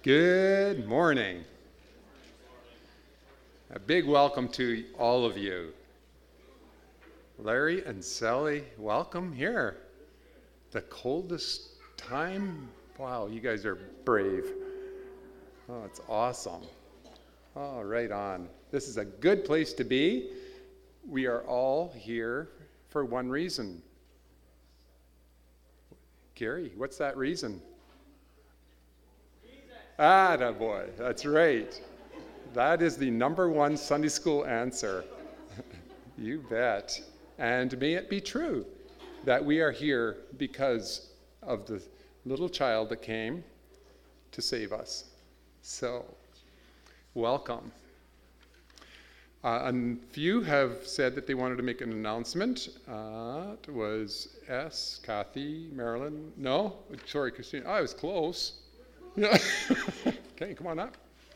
Good morning. A big welcome to all of you. Larry and Sally, welcome here. The coldest time? Wow, you guys are brave. Oh, it's awesome. Oh, right on. This is a good place to be. We are all here for one reason. Gary, what's that reason? Attaboy, that's right. That is the number one Sunday school answer. You bet. And may it be true that we are here because of the little child that came to save us. So, welcome. A few have said that they wanted to make an announcement. It was S, Kathy, Marilyn. No? Sorry, Christine. I was close. Okay, come on up.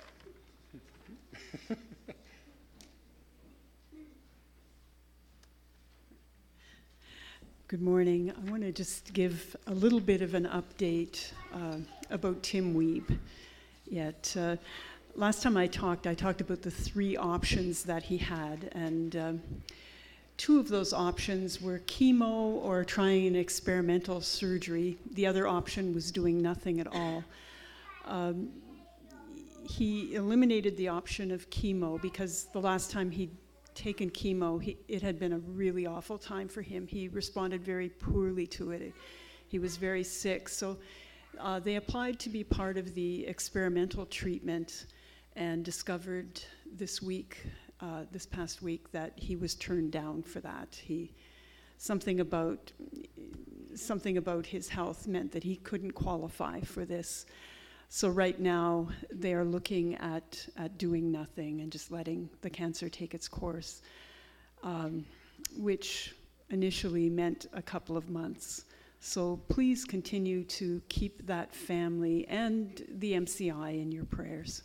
Good morning. I want to just give a little bit of an update about Tim Wiebe. Last time I talked about the three options that he had, and two of those options were chemo or trying an experimental surgery. The other option was doing nothing at all. He eliminated the option of chemo because the last time he'd taken chemo, it had been a really awful time for him. He responded very poorly to it. He was very sick. So they applied to be part of the experimental treatment and discovered this past week, that he was turned down for that. Something about his health meant that he couldn't qualify for this. So right now, they are looking at doing nothing and just letting the cancer take its course, which initially meant a couple of months. So please continue to keep that family and the MCI in your prayers.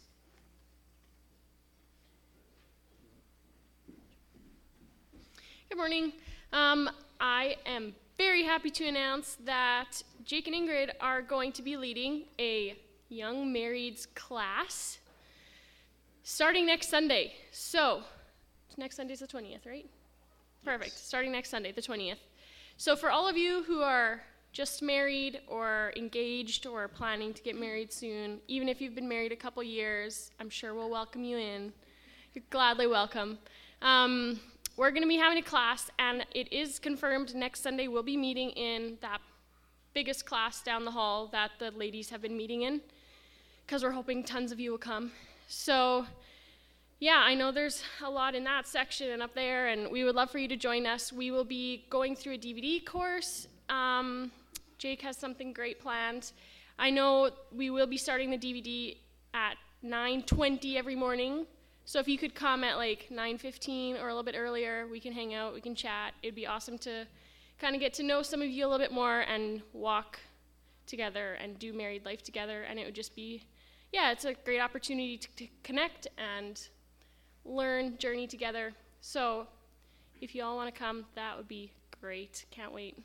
Good morning. I am very happy to announce that Jake and Ingrid are going to be leading a young marrieds class starting next Sunday. So, next Sunday is the 20th, right? Perfect. Yes. Starting next Sunday, the 20th. So for all of you who are just married or engaged or planning to get married soon, even if you've been married a couple years, I'm sure we'll welcome you in. You're gladly welcome. We're going to be having a class, and it is confirmed next Sunday we'll be meeting in that biggest class down the hall that the ladies have been meeting in, because we're hoping tons of you will come. So, yeah, I know there's a lot in that section and up there, and we would love for you to join us. We will be going through a DVD course. Jake has something great planned. I know we will be starting the DVD at 9:20 every morning. So if you could come at like 9:15 or a little bit earlier, we can hang out, we can chat. It'd be awesome to kind of get to know some of you a little bit more and walk together and do married life together. And it would just be, it's a great opportunity to connect and learn, journey together. So if you all want to come, that would be great. Can't wait.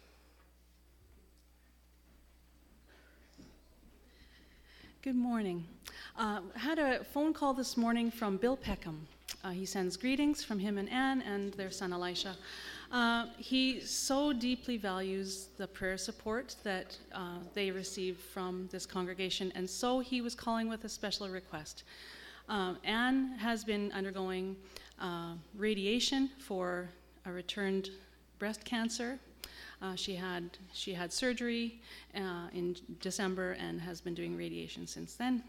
Good morning. Had a phone call this morning from Bill Peckham. He sends greetings from him and Anne and their son Elisha. He so deeply values the prayer support that they receive from this congregation, and so he was calling with a special request. Anne has been undergoing radiation for a returned breast cancer. She had surgery in December and has been doing radiation since then.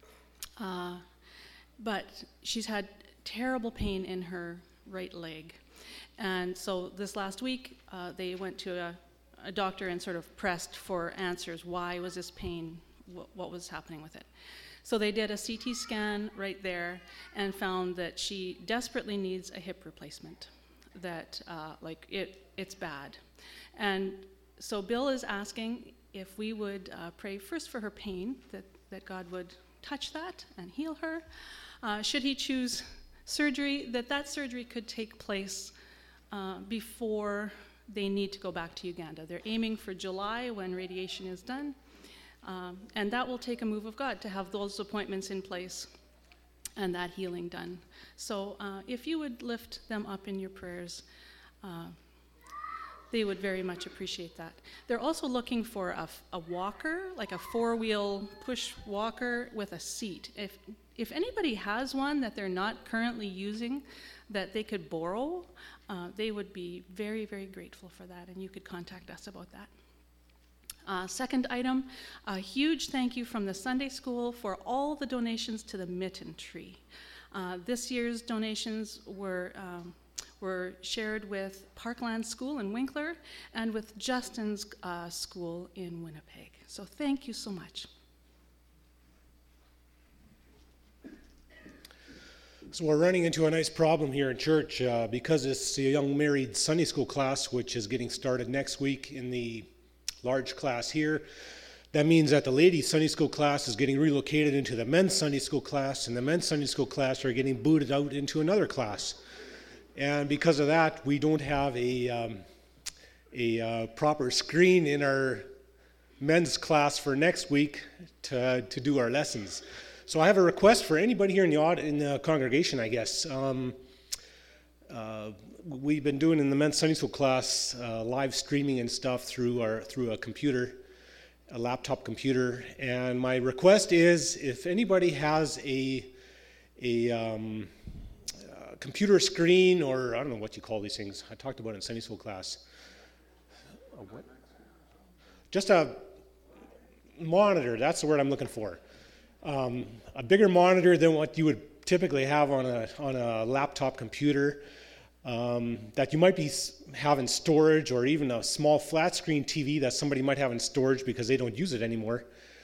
But she's had terrible pain in her right leg. And so this last week, they went to a doctor and sort of pressed for answers. Why was this pain? What was happening with it? So they did a CT scan right there and found that she desperately needs a hip replacement. That it's bad. And so Bill is asking if we would pray first for her pain, that God would touch that and heal her. Should he choose surgery, that surgery could take place before they need to go back to Uganda. They're aiming for July when radiation is done. And that will take a move of God to have those appointments in place and that healing done. So if you would lift them up in your prayers, they would very much appreciate that. They're also looking for a walker, like a 4-wheel push walker with a seat. If anybody has one that they're not currently using that they could borrow, they would be very, very grateful for that, and you could contact us about that. Second item, a huge thank you from the Sunday School for all the donations to the Mitten Tree. This year's donations were shared with Parkland School in Winkler and with Justin's school in Winnipeg. So thank you so much. So we're running into a nice problem here in church because it's a young married Sunday school class, which is getting started next week in the large class here. That means that the ladies' Sunday school class is getting relocated into the men's Sunday school class, and the men's Sunday school class are getting booted out into another class. And because of that, we don't have a proper screen in our men's class for next week to do our lessons. So I have a request for anybody here in the congregation, I guess. We've been doing in the men's Sunday school class live streaming and stuff through a computer, a laptop computer. And my request is, if anybody has a computer screen, or I don't know what you call these things. I talked about it in Sunday school class. What? Just a monitor. That's the word I'm looking for. A bigger monitor than what you would typically have on a laptop computer, that you might have in storage, or even a small flat screen TV that somebody might have in storage because they don't use it anymore.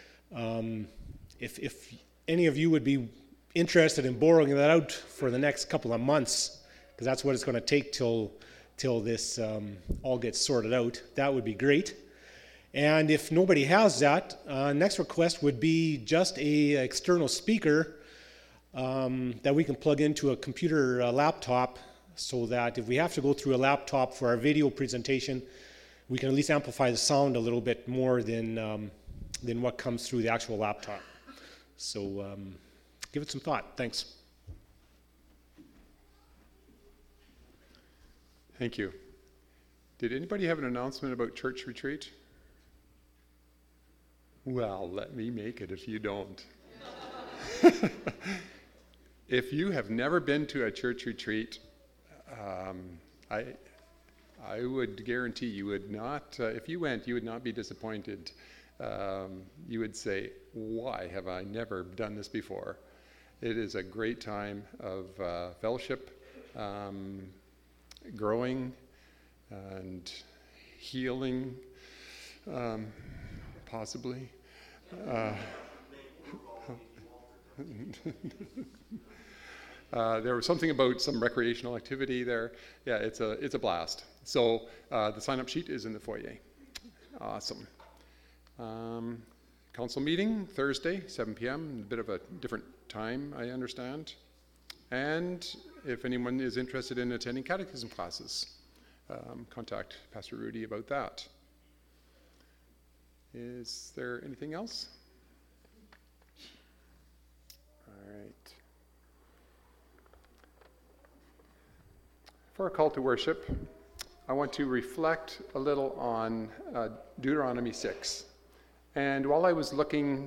If any of you would be interested in borrowing that out for the next couple of months, because that's what it's going to take till this all gets sorted out, that would be great. And if nobody has that, next request would be just a external speaker that we can plug into a computer laptop, so that if we have to go through a laptop for our video presentation, we can at least amplify the sound a little bit more than what comes through the actual laptop. So give it some thought. Thanks. Thank you. Did anybody have an announcement about church retreat? Well, let me make it if you don't. If you have never been to a church retreat, I would guarantee you would not, if you went, you would not be disappointed. You would say, why have I never done this before? It is a great time of fellowship, growing, and healing, possibly. There was something about some recreational activity there. Yeah, it's a blast. So the sign-up sheet is in the foyer. Awesome. Council meeting Thursday, 7 p.m. A bit of a different time, I understand. And if anyone is interested in attending catechism classes, contact Pastor Rudy about that. Is there anything else? All right. For our call to worship, I want to reflect a little on Deuteronomy 6. And while I was looking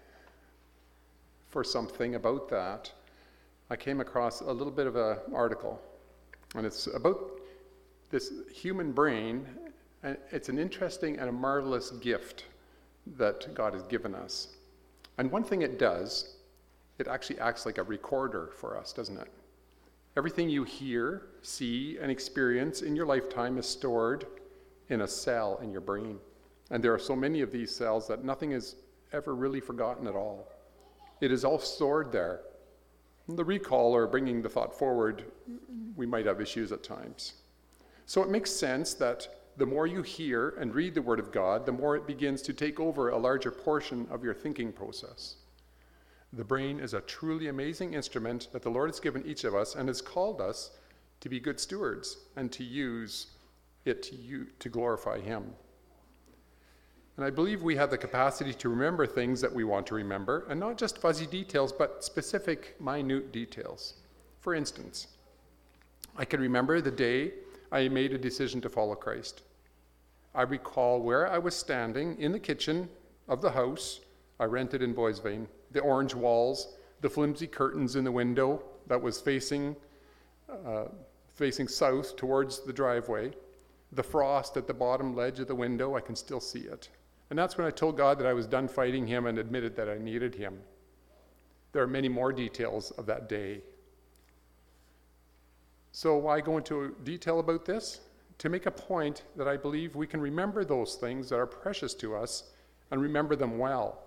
for something about that, I came across a little bit of an article. And it's about this human brain. And it's an interesting and a marvelous gift that God has given us. And one thing it does, it actually acts like a recorder for us, doesn't it? Everything you hear, see, and experience in your lifetime is stored in a cell in your brain. And there are so many of these cells that nothing is ever really forgotten at all. It is all stored there. The recall or bringing the thought forward, we might have issues at times. So it makes sense that the more you hear and read the Word of God, the more it begins to take over a larger portion of your thinking process. The brain is a truly amazing instrument that the Lord has given each of us and has called us to be good stewards and to use it to glorify Him. And I believe we have the capacity to remember things that we want to remember, and not just fuzzy details, but specific, minute details. For instance, I can remember the day I made a decision to follow Christ. I recall where I was standing in the kitchen of the house I rented in Boisvane, the orange walls, the flimsy curtains in the window that was facing south towards the driveway, the frost at the bottom ledge of the window, I can still see it. And that's when I told God that I was done fighting him and admitted that I needed him. There are many more details of that day. So why go into detail about this? To make a point that I believe we can remember those things that are precious to us and remember them well.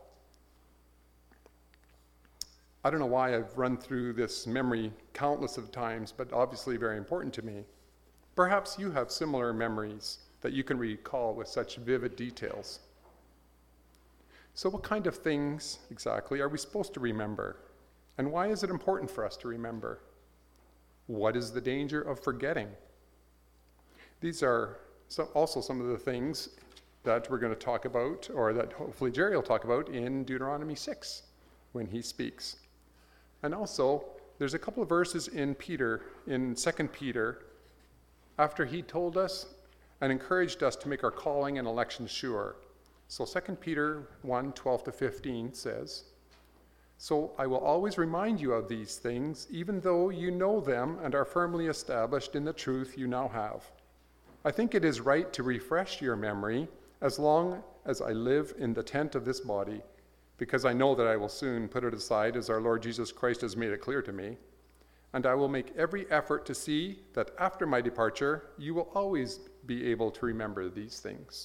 I don't know why I've run through this memory countless of times, but obviously very important to me. Perhaps you have similar memories that you can recall with such vivid details. So what kind of things exactly are we supposed to remember? And why is it important for us to remember? What is the danger of forgetting? These are also some of the things that we're going to talk about, or that hopefully Jerry will talk about in Deuteronomy 6 when he speaks. And also, there's a couple of verses in 2 Peter, after he told us and encouraged us to make our calling and election sure. So 2 Peter 1:12-15 says, "So I will always remind you of these things, even though you know them and are firmly established in the truth you now have. I think it is right to refresh your memory as long as I live in the tent of this body, because I know that I will soon put it aside as our Lord Jesus Christ has made it clear to me. And I will make every effort to see that after my departure, you will always be able to remember these things."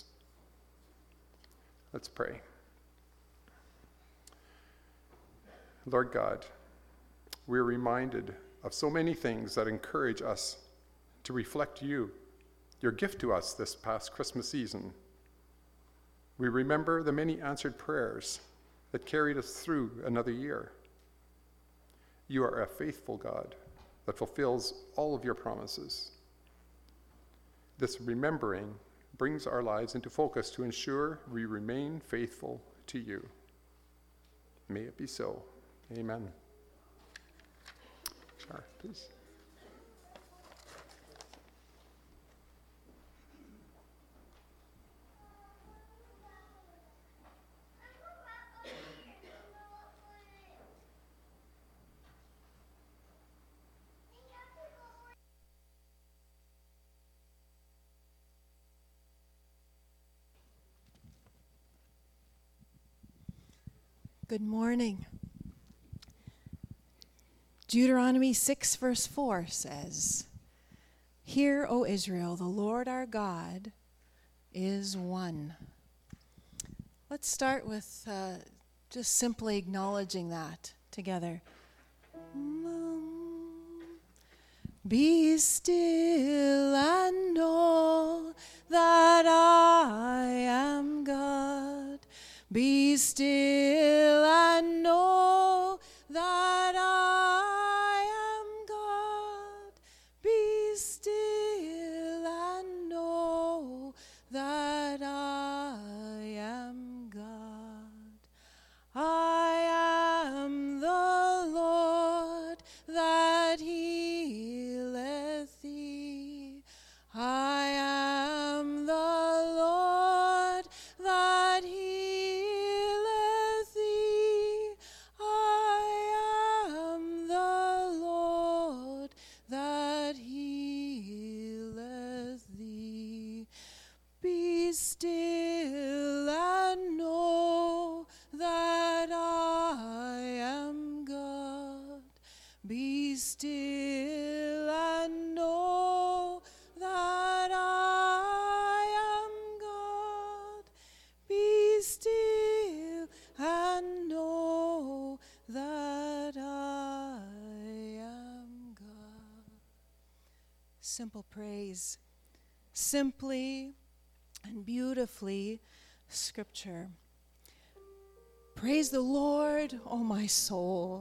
Let's pray. Lord God, we're reminded of so many things that encourage us to reflect you, your gift to us this past Christmas season. We remember the many answered prayers that carried us through another year. You are a faithful God that fulfills all of your promises. This remembering brings our lives into focus to ensure we remain faithful to you. May it be so. Amen. Shar, please. Good morning. Deuteronomy 6 verse 4 says, "Hear, O Israel, the Lord our God is one." Let's start with just simply acknowledging that together. Be still and know that I am God. Be still and know that I am God. Be still and know that I am God. I am the Lord that healeth thee. I am the Lord that healeth thee. I am the Lord that healeth thee. Be still and know that I am God. Be still and know that I am God. Be still and know that I am God. Simple praise, simply and beautifully scripture. Praise the Lord, O my soul.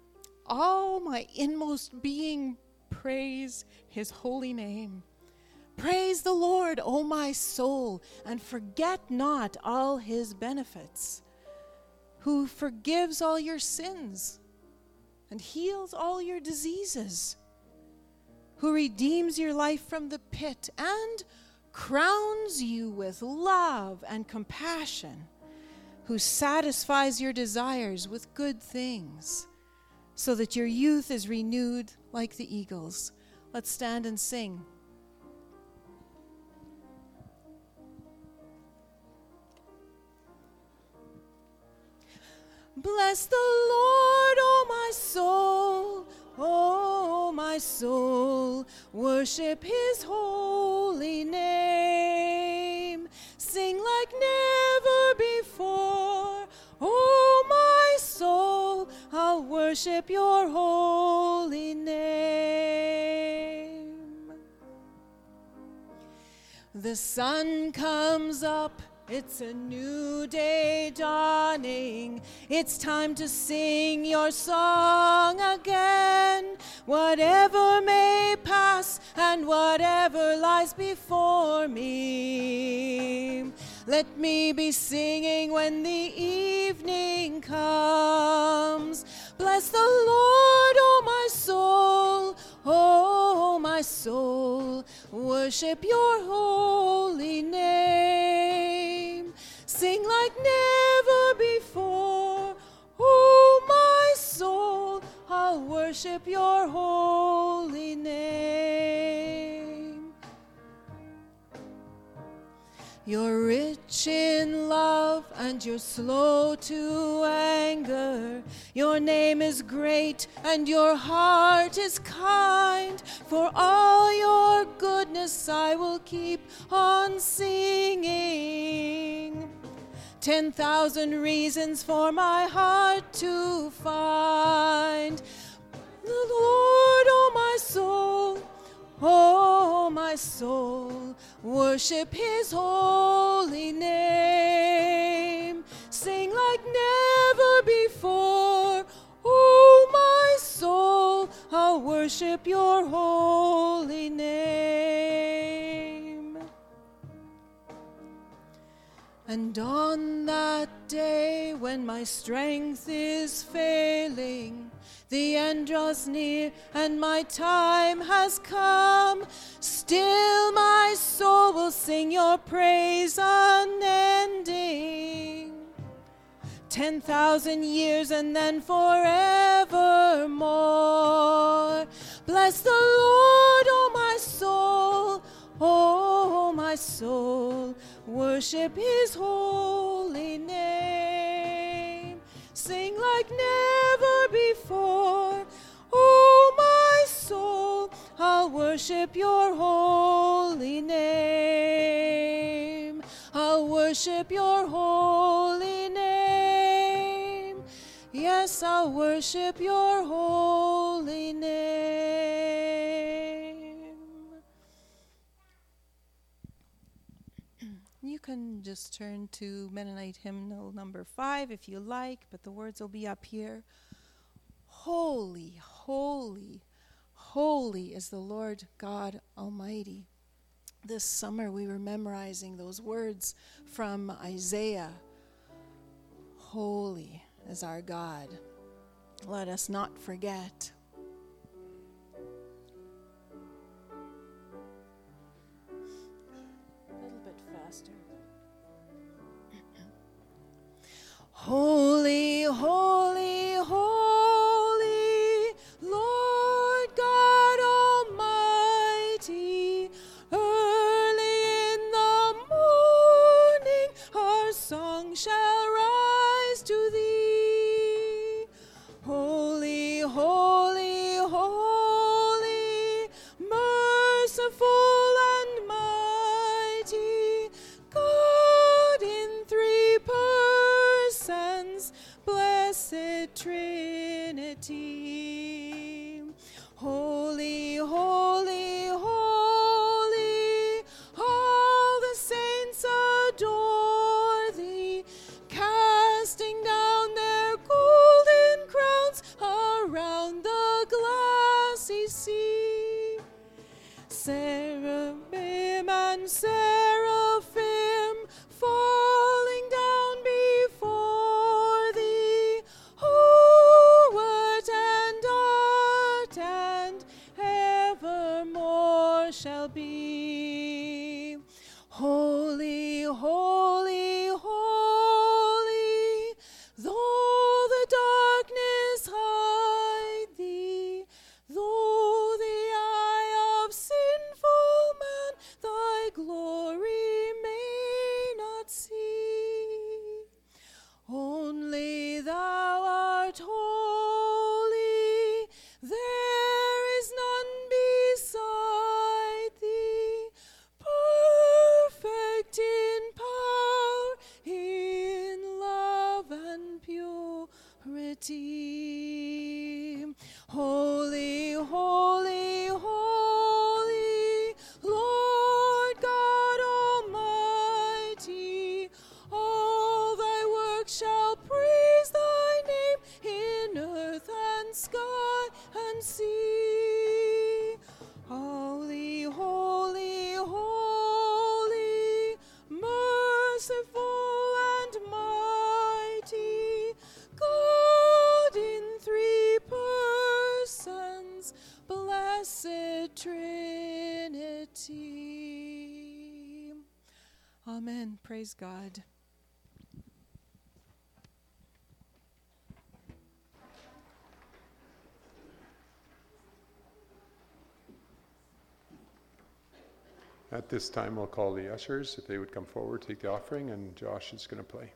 All my inmost being, praise his holy name. Praise the Lord, O my soul, and forget not all his benefits, who forgives all your sins and heals all your diseases, who redeems your life from the pit and crowns you with love and compassion, who satisfies your desires with good things, so that your youth is renewed like the eagles. Let's stand and sing. Bless the Lord, O my soul, O my soul, worship his holy name. Sing like never before, O my soul, I'll worship your holy name. The sun comes up, it's a new day dawning. It's time to sing your song again. Whatever may pass and whatever lies before me, let me be singing when the evening comes. Bless the Lord, O my soul, O my soul, worship your holy name. Sing like never before, O my soul, I'll worship your holy name. You're rich in love and you're slow to anger. Your name is great and your heart is kind. For all your goodness I will keep on singing. 10,000 reasons for my heart to find. The Lord, oh my soul, oh my soul, worship his holy name. Sing like never before, oh my soul, I'll worship your holy name. And on that day when my strength is failing, the end draws near and my time has come, still my soul will sing your praise unending. 10,000 years and then forevermore. Bless the Lord, oh my soul, oh my soul, worship his holy name. Sing like never before, oh my soul, I'll worship your holy name. I'll worship your holy name. Yes, I'll worship your holy name. You can just turn to Mennonite hymnal number 5 if you like, but the words will be up here. Holy, holy, holy is the Lord God Almighty. This summer we were memorizing those words from Isaiah. Holy is our God. Let us not forget. A little bit faster. Holy, holy, holy, Lord God Almighty, early in the morning our song shall rise to thee. Holy, holy, holy, merciful and mighty, God in 3 persons, blessed Trinity. Holy, holy, holy, all the saints adore thee, casting down their golden crowns around the glassy sea. Seraphim redeem. Holy, holy, holy, Lord God Almighty, all thy works shall praise thy name in earth and sky and sea. Holy, holy, holy, merciful and mighty, God in three persons, blessed Trinity. Amen. Praise God. At this time, we'll call the ushers, if they would come forward, take the offering, and Josh is going to play.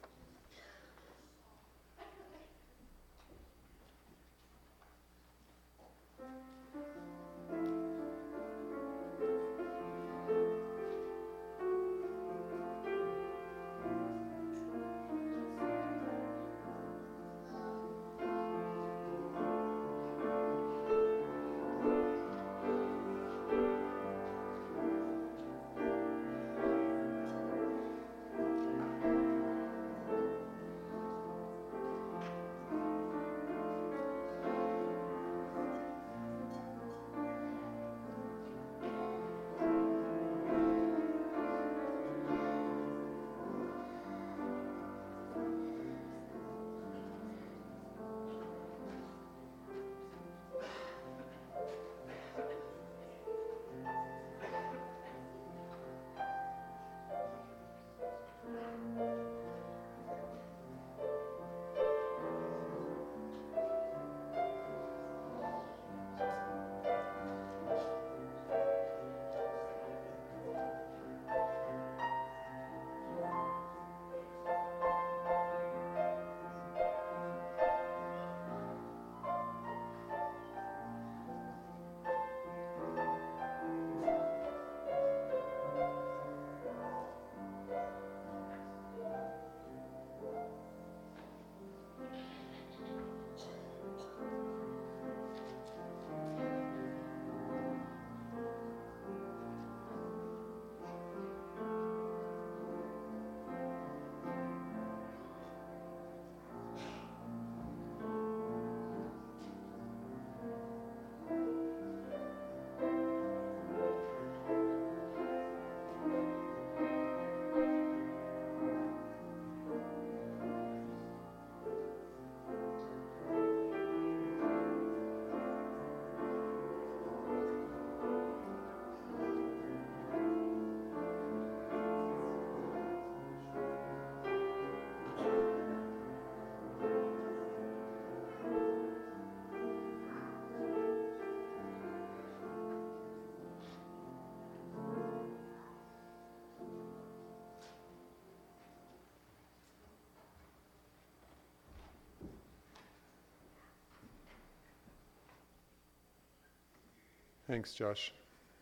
Thanks, Josh.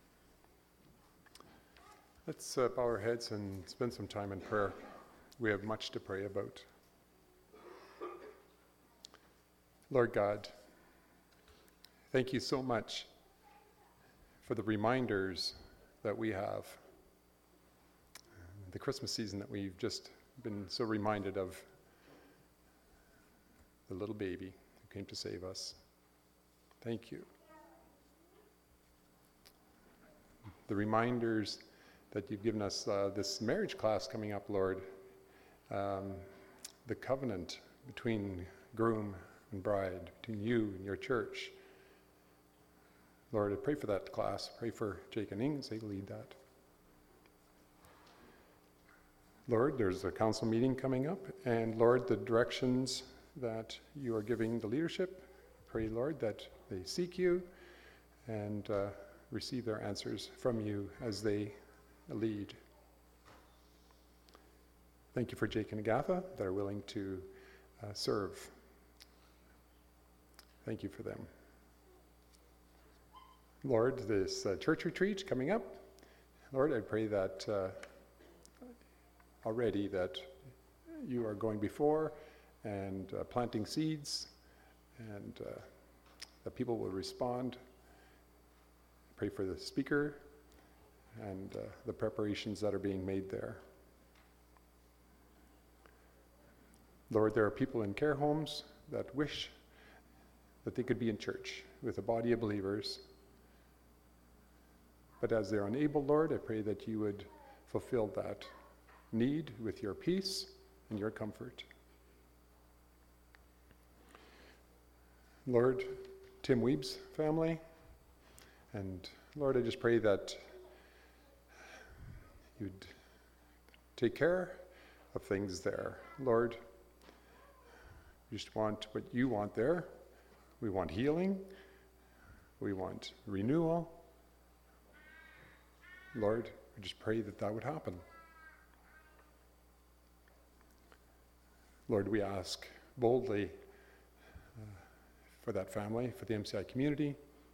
Let's bow our heads and spend some time in prayer. We have much to pray about. Lord God, thank you so much for the reminders that we have. The Christmas season that we've just been so reminded of the little baby who came to save us. Thank you. The reminders that you've given us, this marriage class coming up, Lord, the covenant between groom and bride, between you and your church. Lord, I pray for that class. Pray for Jake and Ing as they lead that. Lord, there's a council meeting coming up, and Lord, the directions that you are giving the leadership, pray, Lord, that they seek you and receive their answers from you as they lead. Thank you for Jake and Agatha that are willing to serve. Thank you for them. Lord, this church retreat coming up, Lord, I pray that already that you are going before and planting seeds, and that people will respond. Pray for the speaker and the preparations that are being made there. Lord, there are people in care homes that wish that they could be in church with a body of believers. But as they're unable, Lord, I pray that you would fulfill that need with your peace and your comfort. Lord, Tim Weeb's family, and Lord, I just pray that you'd take care of things there. Lord, we just want what you want there. We want healing. We want renewal. Lord, we just pray that that would happen. Lord, we ask boldly for that family, for the MCI community,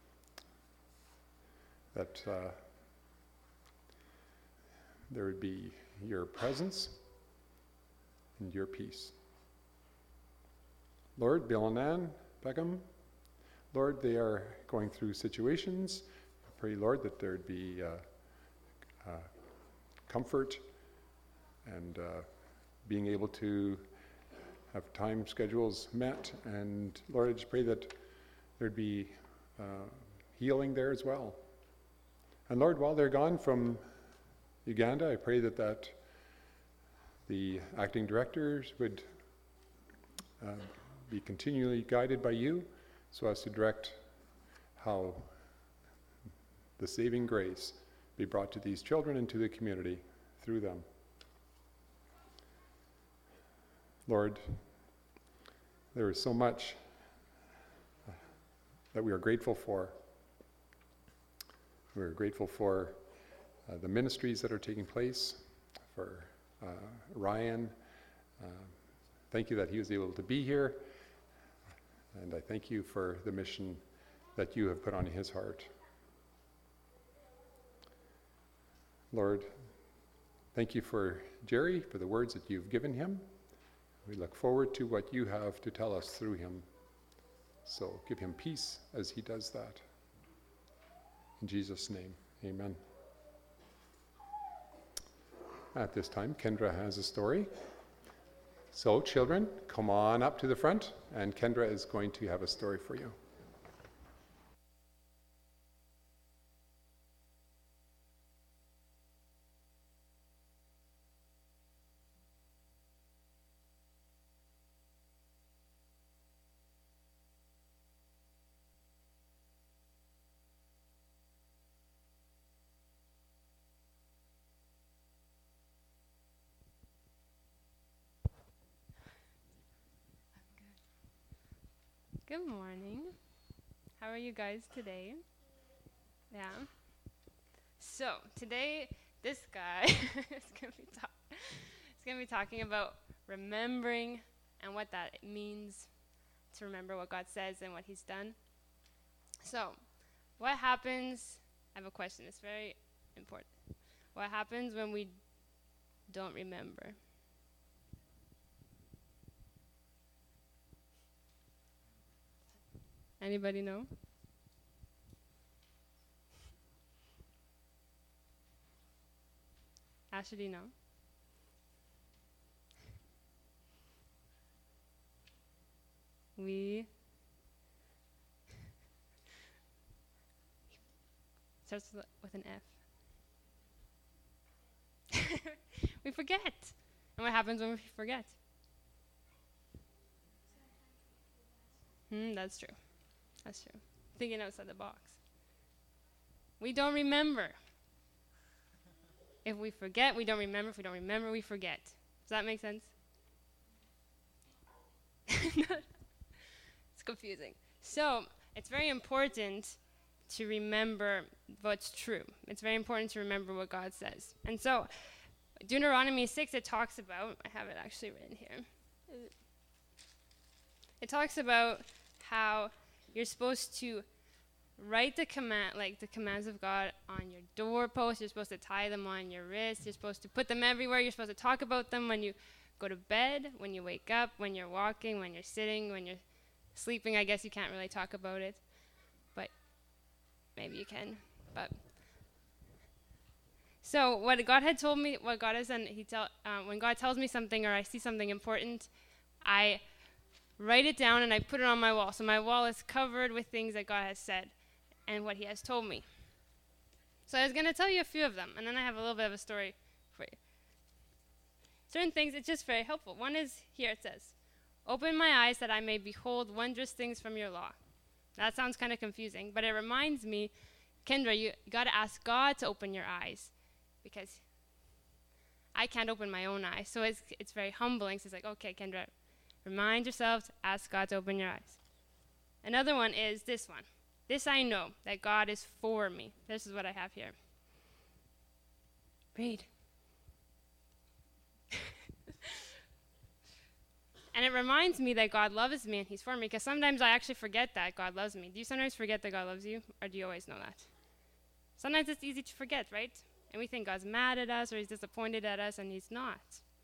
that there would be your presence and your peace. Lord, Bill and Ann Beckham, Lord, they are going through situations. I pray, Lord, that there would be comfort and being able to have time schedules met. And Lord, I just pray that there'd be healing there as well. And Lord, while they're gone from Uganda, I pray that the acting directors would be continually guided by you so as to direct how the saving grace be brought to these children and to the community through them. Lord, there is so much that we are grateful for. We are grateful for the ministries that are taking place, for Ryan. Thank you that he was able to be here, and I thank you for the mission that you have put on his heart. Lord, thank you for Jerry, for the words that you've given him. We look forward to what you have to tell us through him. So give him peace as he does that. In Jesus' name, amen. At this time, Kendra has a story. So children, come on up to the front, and Kendra is going to have a story for you. Good morning. How are you guys today? Yeah. So today, this guy is gonna be talking about remembering and what that means to remember what God says and what He's done. So, what happens? I have a question. It's very important. What happens when we don't remember? Anybody know? Ashley, do you know? We starts with an F. We forget. And what happens when we forget? That's true. That's true. Thinking outside the box. We don't remember. If we forget, we don't remember. If we don't remember, we forget. Does that make sense? It's confusing. So, it's very important to remember what's true. It's very important to remember what God says. And so, Deuteronomy 6, it talks about, I have it actually written here. It talks about how you're supposed to write the commands of God on your doorpost. You're supposed to tie them on your wrist. You're supposed to put them everywhere. You're supposed to talk about them when you go to bed, when you wake up, when you're walking, when you're sitting, when you're sleeping. I guess you can't really talk about it, but maybe you can. But so what God had told me, what God has done, when God tells me something or I see something important, I write it down and I put it on my wall. So my wall is covered with things that God has said and what he has told me. So I was going to tell you a few of them, and then I have a little bit of a story for you. Certain things, it's just very helpful. One is here, it says, "Open my eyes that I may behold wondrous things from your law." That sounds kind of confusing, but it reminds me, Kendra, you got to ask God to open your eyes, because I can't open my own eyes. So it's very humbling. So it's like, okay, Kendra, remind yourself to ask God to open your eyes. Another one is this one. "This I know, that God is for me." This is what I have here. Read. And it reminds me that God loves me and he's for me, because sometimes I actually forget that God loves me. Do you sometimes forget that God loves you, or do you always know that? Sometimes it's easy to forget, right? And we think God's mad at us or he's disappointed at us, and he's not.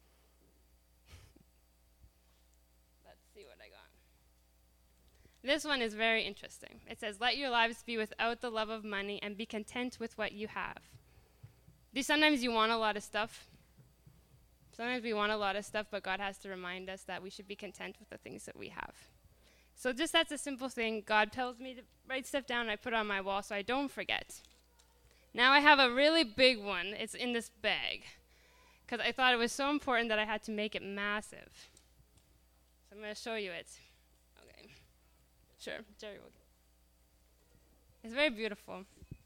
Let's see what I got. This one is very interesting. It says, "Let your lives be without the love of money and be content with what you have." Sometimes you want a lot of stuff. Sometimes we want a lot of stuff, but God has to remind us that we should be content with the things that we have. So just that's a simple thing. God tells me to write stuff down, and I put it on my wall so I don't forget. Now I have a really big one. It's in this bag, because I thought it was so important that I had to make it massive. So I'm going to show you it. Okay. Sure, Jerry will. It's very beautiful.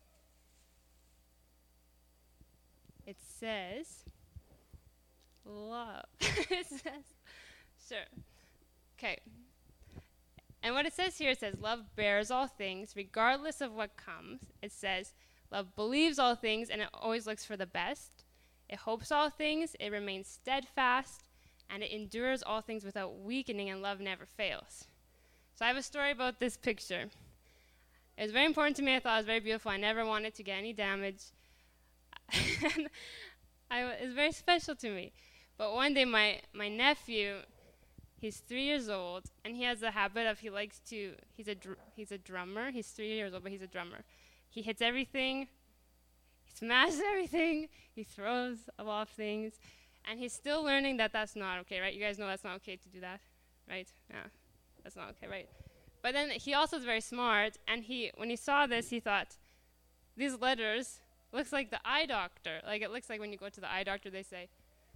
It says love. It says, sure. Okay. And what it says here, it says, "Love bears all things, regardless of what comes." It says, "Love believes all things, and it always looks for the best. It hopes all things, it remains steadfast, and it endures all things without weakening, and love never fails." So I have a story about this picture. It was very important to me. I thought it was very beautiful. I never wanted to get any damage. It was very special to me. But one day my nephew, he's 3 years old, and he has the habit of he's a drummer. He's 3 years old, but he's a drummer. He hits everything. He smashes everything. He throws a lot of things. And he's still learning that that's not okay, right? You guys know that's not okay to do that, right? Yeah, that's not okay, right? But then he also is very smart, and when he saw this, he thought, these letters looks like the eye doctor. Like, it looks like when you go to the eye doctor, they say,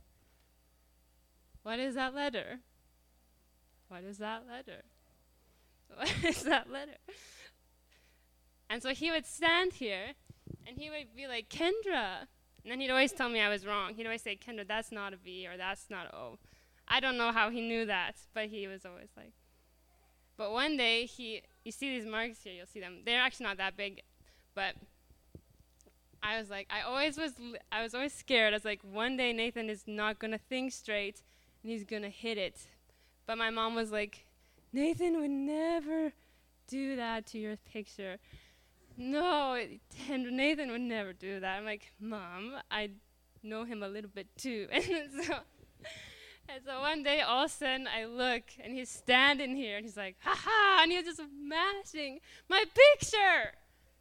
"What is that letter? What is that letter? What is that letter?" And so he would stand here, and he would be like, "Kendra." And then he'd always tell me I was wrong. He'd always say, "Kendra, that's not a V, or that's not an O." I don't know how he knew that, but he was always like. But one day, you see these marks here, you'll see them. They're actually not that big, but I was like, I was always scared. I was like, one day Nathan is not going to think straight, and he's going to hit it. But my mom was like, "Nathan would never do that to your picture. No, Nathan would never do that." I'm like, "Mom, I know him a little bit too." And so one day, all of a sudden, I look, and he's standing here, and he's like, "Ha ha," and he was just smashing my picture.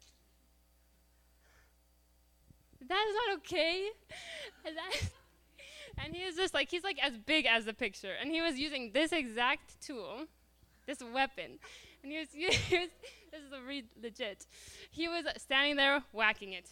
That is not okay. And he was just like, he's like as big as the picture. And he was using this exact tool, this weapon. And this is legit. He was standing there whacking it.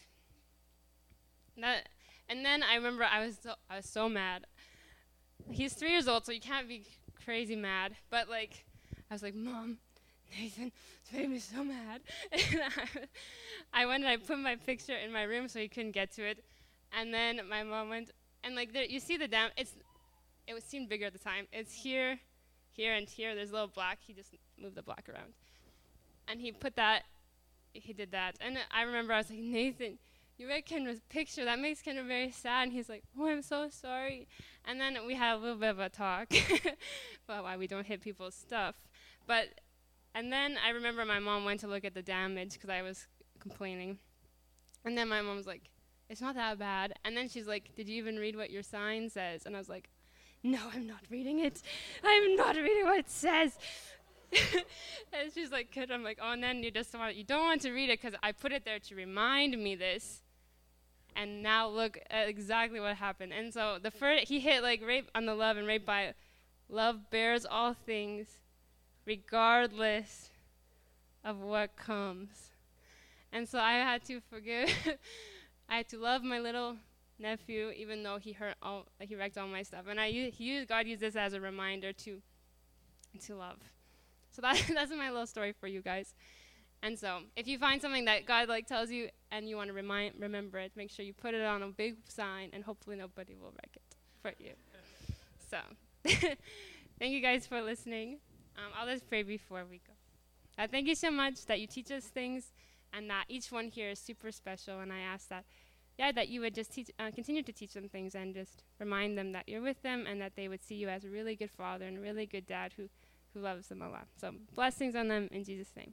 And then I remember I was so mad. He's 3 years old, so you can't be crazy mad. But like, I was like, "Mom, Nathan made me so mad." And I went and I put my picture in my room so he couldn't get to it. And then my mom went, and like there, you see the dam. It seemed bigger at the time. It's here, here, and here. There's a little black. He just moved the black around, and he did that. And I remember I was like, "Nathan, you read Kendra's picture. That makes Kendra very sad." And he's like, "Oh, I'm so sorry." And then we had a little bit of a talk about why we don't hit people's stuff. And then I remember my mom went to look at the damage because I was complaining. And then my mom was like, "It's not that bad." And then she's like, "Did you even read what your sign says?" And I was like, no, I'm not reading it. I'm not reading what it says. And she's like, kid, I'm like, oh, and then you don't want to read it because I put it there to remind me this. And now look at exactly what happened. And so he hit like right on the love, and right by love bears all things, regardless of what comes. And so I had to forgive. I had to love my little nephew, even though he wrecked all my stuff. And God used this as a reminder to love. So that's my little story for you guys. And so if you find something that God tells you and you want to remember it, make sure you put it on a big sign, and hopefully nobody will wreck it for you. So thank you guys for listening. I'll just pray before we go. Thank you so much that you teach us things, and that each one here is super special. And I ask that you would just continue to teach them things, and just remind them that you're with them, and that they would see you as a really good father and a really good dad who loves them a lot. So blessings on them in Jesus' name.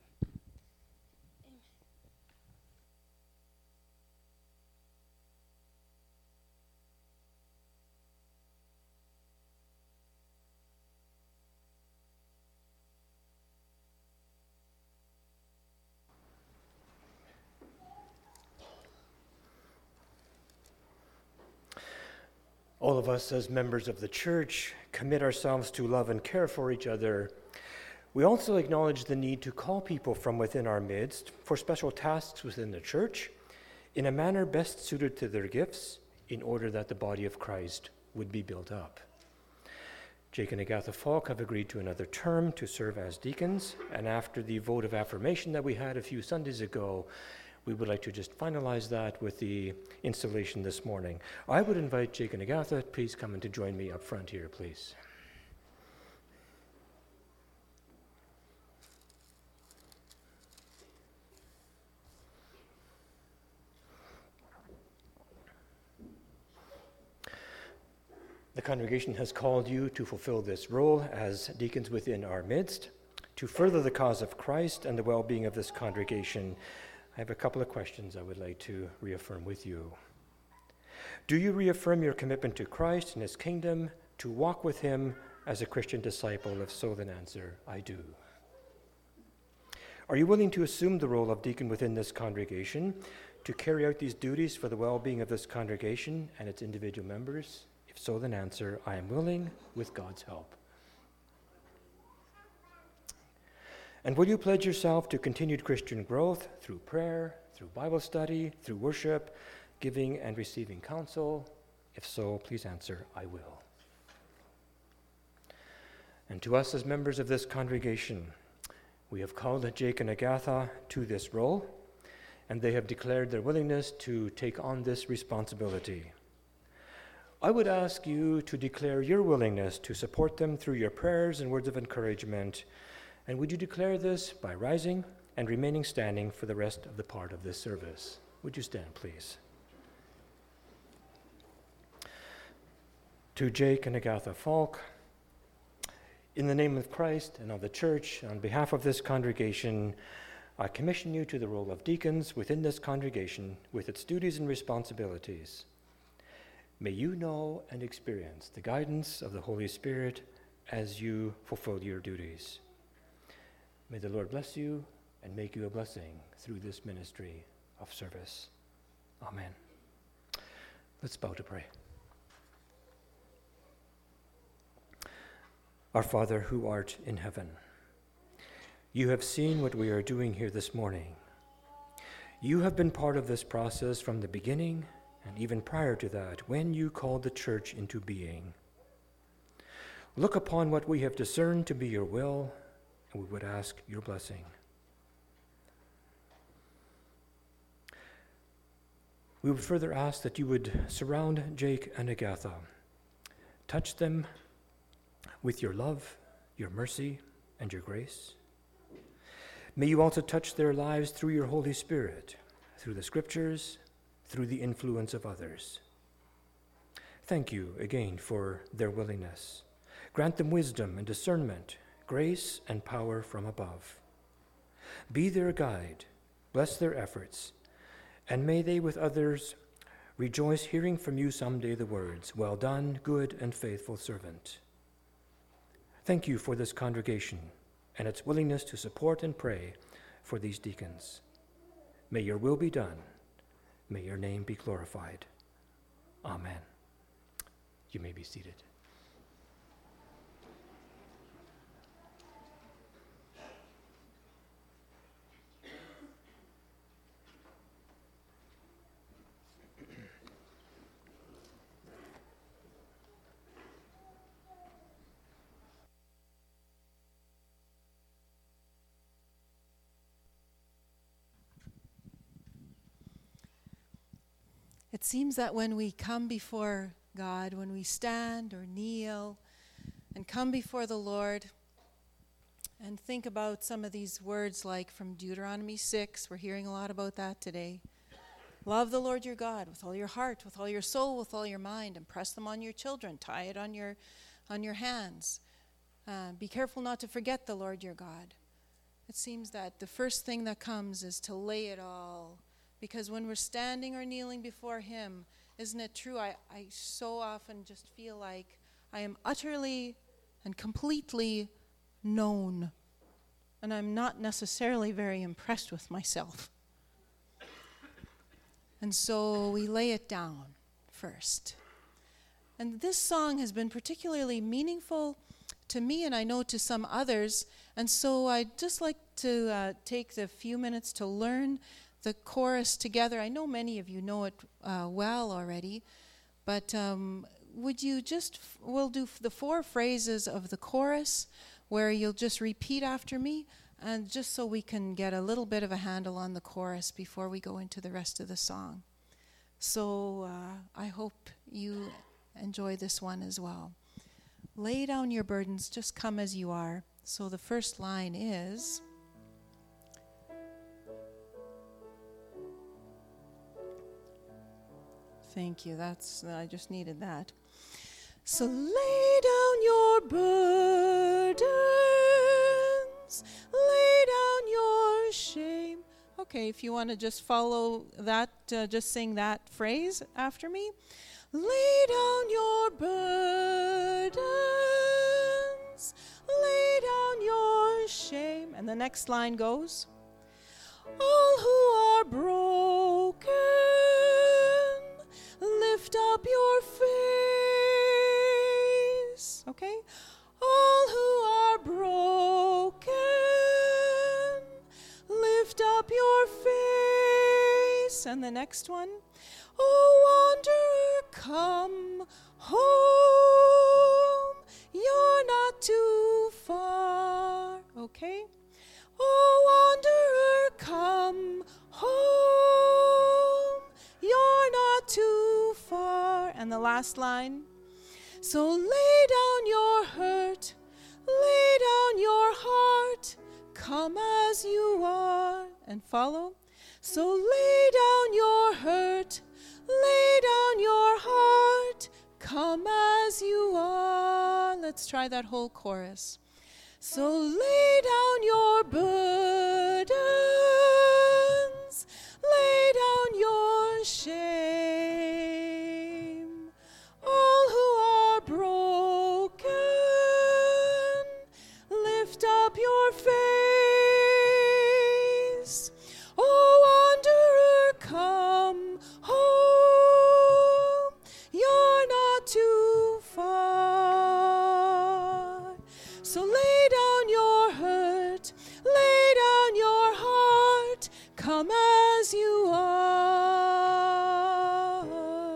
All of us as members of the church commit ourselves to love and care for each other. We also acknowledge the need to call people from within our midst for special tasks within the church in a manner best suited to their gifts, in order that the body of Christ would be built up. Jake and Agatha Falk have agreed to another term to serve as deacons, and after the vote of affirmation that we had a few Sundays ago, we would like to just finalize that with the installation this morning. I would invite Jake and Agatha, please come in to join me up front here, please. The congregation has called you to fulfill this role as deacons within our midst. To further the cause of Christ and the well-being of this congregation, I have a couple of questions I would like to reaffirm with you. Do you reaffirm your commitment to Christ and his kingdom, to walk with him as a Christian disciple? If so, then answer, I do. Are you willing to assume the role of deacon within this congregation, to carry out these duties for the well-being of this congregation and its individual members? If so, then answer, I am willing, with God's help. And will you pledge yourself to continued Christian growth through prayer, through Bible study, through worship, giving and receiving counsel? If so, please answer, I will. And to us as members of this congregation, we have called Jake and Agatha to this role, and they have declared their willingness to take on this responsibility. I would ask you to declare your willingness to support them through your prayers and words of encouragement. And would you declare this by rising and remaining standing for the rest of the part of this service? Would you stand, please? To Jake and Agatha Falk, in the name of Christ and of the church, on behalf of this congregation, I commission you to the role of deacons within this congregation with its duties and responsibilities. May you know and experience the guidance of the Holy Spirit as you fulfill your duties. May the Lord bless you and make you a blessing through this ministry of service. Amen. Let's bow to pray. Our Father, who art in heaven, you have seen what we are doing here this morning. You have been part of this process from the beginning and even prior to that, when you called the church into being. Look upon what we have discerned to be your will, and we would ask your blessing. We would further ask that you would surround Jake and Agatha. Touch them with your love, your mercy, and your grace. May you also touch their lives through your Holy Spirit, through the Scriptures, through the influence of others. Thank you again for their willingness. Grant them wisdom and discernment, grace and power from above. Be their guide, bless their efforts, and may they with others rejoice hearing from you someday the words, "Well done, good and faithful servant." Thank you for this congregation and its willingness to support and pray for these deacons. May your will be done. May your name be glorified. Amen. You may be seated. It seems that when we come before God, when we stand or kneel and come before the Lord and think about some of these words like from Deuteronomy 6, we're hearing a lot about that today. Love the Lord your God with all your heart, with all your soul, with all your mind. Impress them on your children. Tie it on your hands. Be careful not to forget the Lord your God. It seems that the first thing that comes is to lay it all. Because when we're standing or kneeling before him, isn't it true? I so often just feel like I am utterly and completely known. And I'm not necessarily very impressed with myself. And so we lay it down first. And this song has been particularly meaningful to me, and I know to some others. And so I'd just like to take the few minutes to learn the chorus together. I know many of you know it well already, but would you we'll do the 4 phrases of the chorus where you'll just repeat after me, and just so we can get a little bit of a handle on the chorus before we go into the rest of the song. So I hope you enjoy this one as well. Lay down your burdens, just come as you are. So the first line is, thank you, I just needed that. So lay down your burdens, lay down your shame. Okay, if you want to just follow that, just sing that phrase after me. Lay down your burdens, lay down your shame. And the next line goes, all who are broken, lift up your face. Okay? All who are broken, lift up your face. And the next one, oh, wanderer, come home. You're not too far. Okay? Oh, wanderer, come home. You're not too far. And the last line, so lay down your hurt, lay down your heart, come as you are. And follow. So lay down your hurt, lay down your heart, come as you are. Let's try that whole chorus. So lay down your burdens, lay down your shame. All who are broken, lift up your face. Oh, wanderer, come home. You're not too far. So lay down your hurt, lay down your heart, come as you are.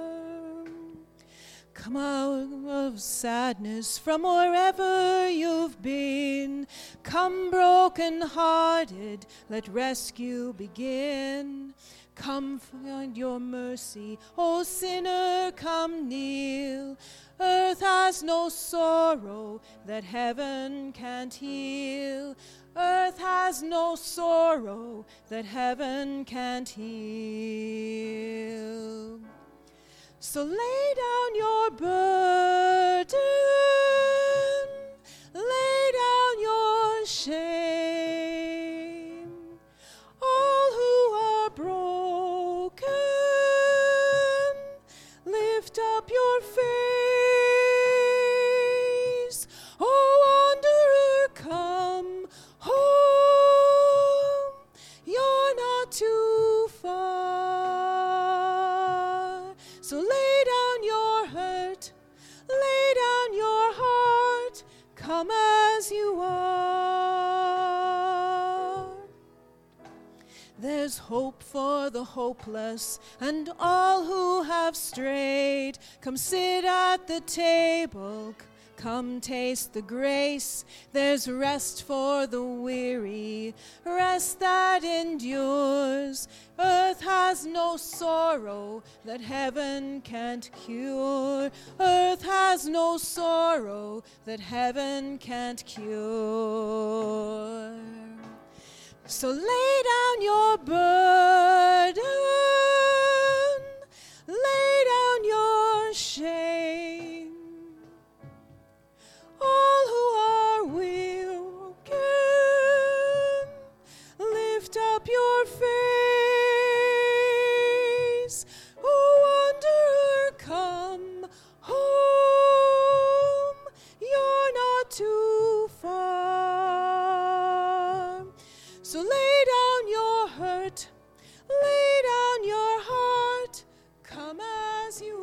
Come out of sadness from wherever you've been. Come broken-hearted, let rescue begin. Come find your mercy, O sinner, come kneel. Earth has no sorrow that heaven can't heal. Earth has no sorrow that heaven can't heal. So lay down your burden, lay down your shame. All who are broken, There's hope for the hopeless and all who have strayed. Come sit at the table, come taste the grace. There's rest for the weary, rest that endures. Earth has no sorrow that heaven can't cure. Earth has no sorrow that heaven can't cure. So lay down your burden, lay down your shame. All who are weary, lift up your face. O wanderer, come home. You're not too far. So lay down your hurt, lay down your heart, come as you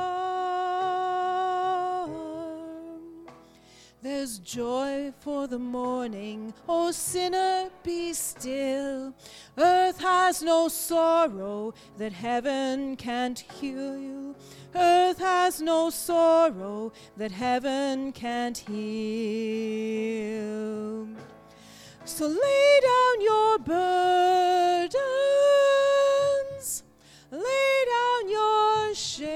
are. There's joy for the morning, O sinner, be still. Earth has no sorrow that heaven can't heal. Earth has no sorrow that heaven can't heal. So lay down your burdens, lay down your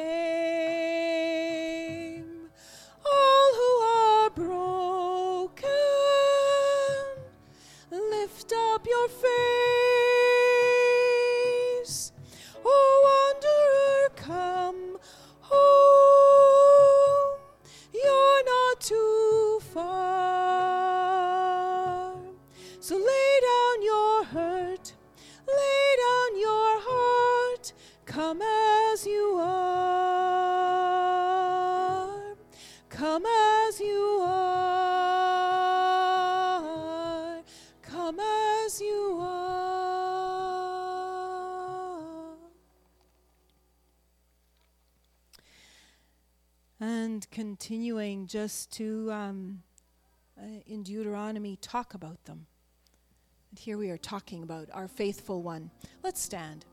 shame. All who are broken, lift up your face. O wanderer, come home. You're not too far. So lay down your hurt, lay down your heart, come as you are, come as you are, come as you are. And continuing just to, in Deuteronomy, talk about them. And here we are talking about our faithful one. Let's stand.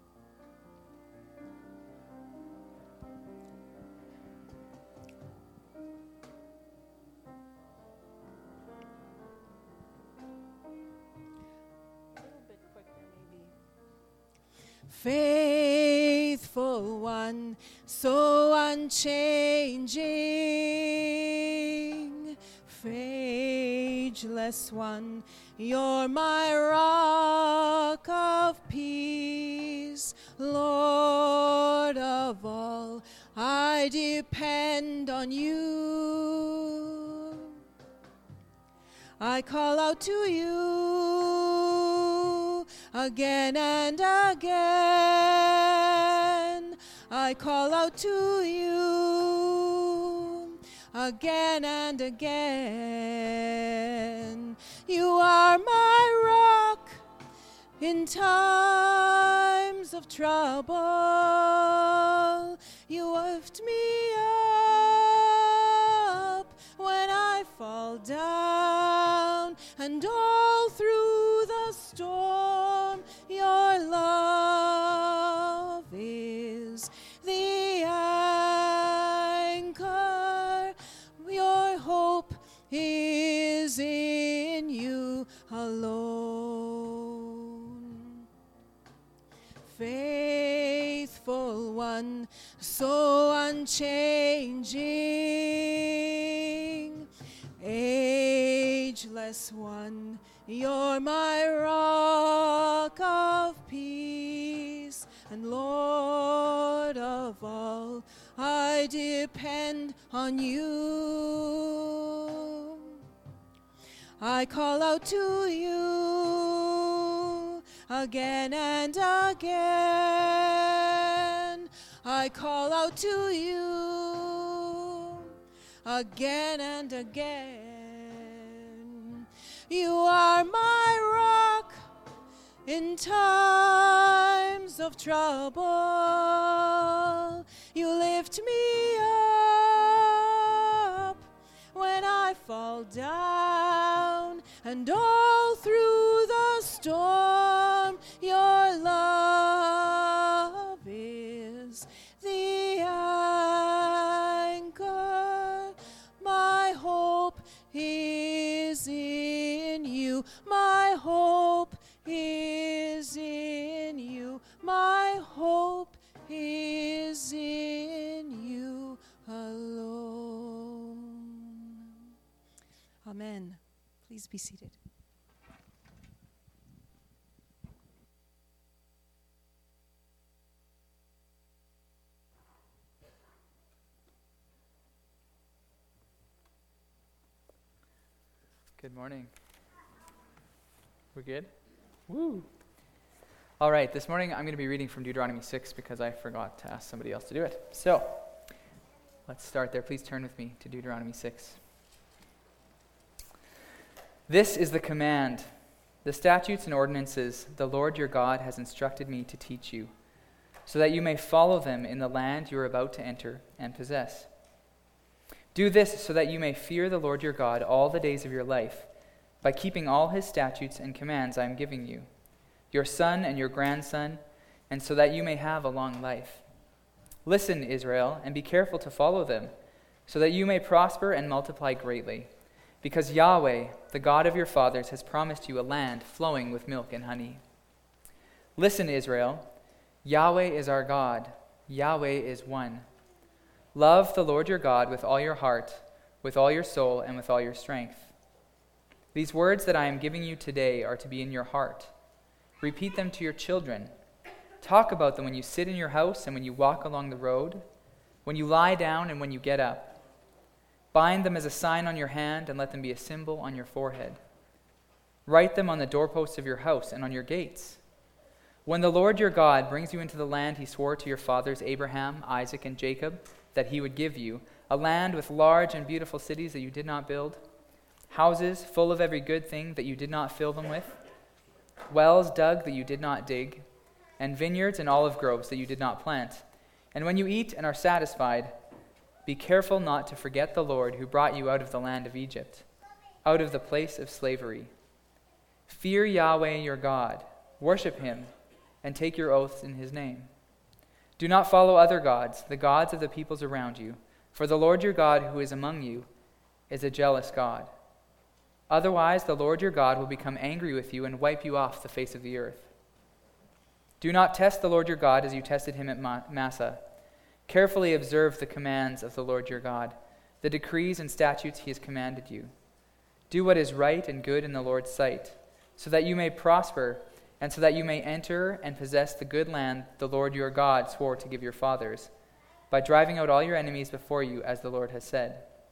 A little bit quicker, maybe. Faithful one, so unchanging. Ageless one, you're my rock of peace. Lord of all, I depend on you. I call out to you again and again. I call out to you again and again. You are my rock in times of trouble. You lift me up when I fall down, and all through the storm your love is the anchor. Your hope is in you alone. Faithful one, so unchanging. Ageless one, you're my rock of peace. And Lord of all, I depend on you. I call out to you again and again. I call out to you again and again. You are my rock in times of trouble. You lift me up when I fall down, and all through the storm your My hope is in you. My hope is in you alone. Amen. Please be seated. Good morning. We're good? Woo! All right, this morning I'm going to be reading from Deuteronomy 6 because I forgot to ask somebody else to do it. So, let's start there. Please turn with me to Deuteronomy 6. This is the command, the statutes and ordinances the Lord your God has instructed me to teach you, so that you may follow them in the land you are about to enter and possess. Do this so that you may fear the Lord your God all the days of your life, by keeping all his statutes and commands I am giving you, your son and your grandson, and so that you may have a long life. Listen, Israel, and be careful to follow them, so that you may prosper and multiply greatly, because Yahweh, the God of your fathers, has promised you a land flowing with milk and honey. Listen, Israel, Yahweh is our God, Yahweh is one. Love the Lord your God with all your heart, with all your soul, and with all your strength. These words that I am giving you today are to be in your heart. Repeat them to your children. Talk about them when you sit in your house and when you walk along the road, when you lie down and when you get up. Bind them as a sign on your hand and let them be a symbol on your forehead. Write them on the doorposts of your house and on your gates. When the Lord your God brings you into the land he swore to your fathers Abraham, Isaac, and Jacob that he would give you, a land with large and beautiful cities that you did not build, houses full of every good thing that you did not fill them with, wells dug that you did not dig, and vineyards and olive groves that you did not plant. And when you eat and are satisfied, be careful not to forget the Lord who brought you out of the land of Egypt, out of the place of slavery. Fear Yahweh your God, worship him, and take your oaths in his name. Do not follow other gods, the gods of the peoples around you, for the Lord your God who is among you is a jealous God. Otherwise, the Lord your God will become angry with you and wipe you off the face of the earth. Do not test the Lord your God as you tested him at Massah. Carefully observe the commands of the Lord your God, the decrees and statutes he has commanded you. Do what is right and good in the Lord's sight, so that you may prosper, and so that you may enter and possess the good land the Lord your God swore to give your fathers, by driving out all your enemies before you, as the Lord has said.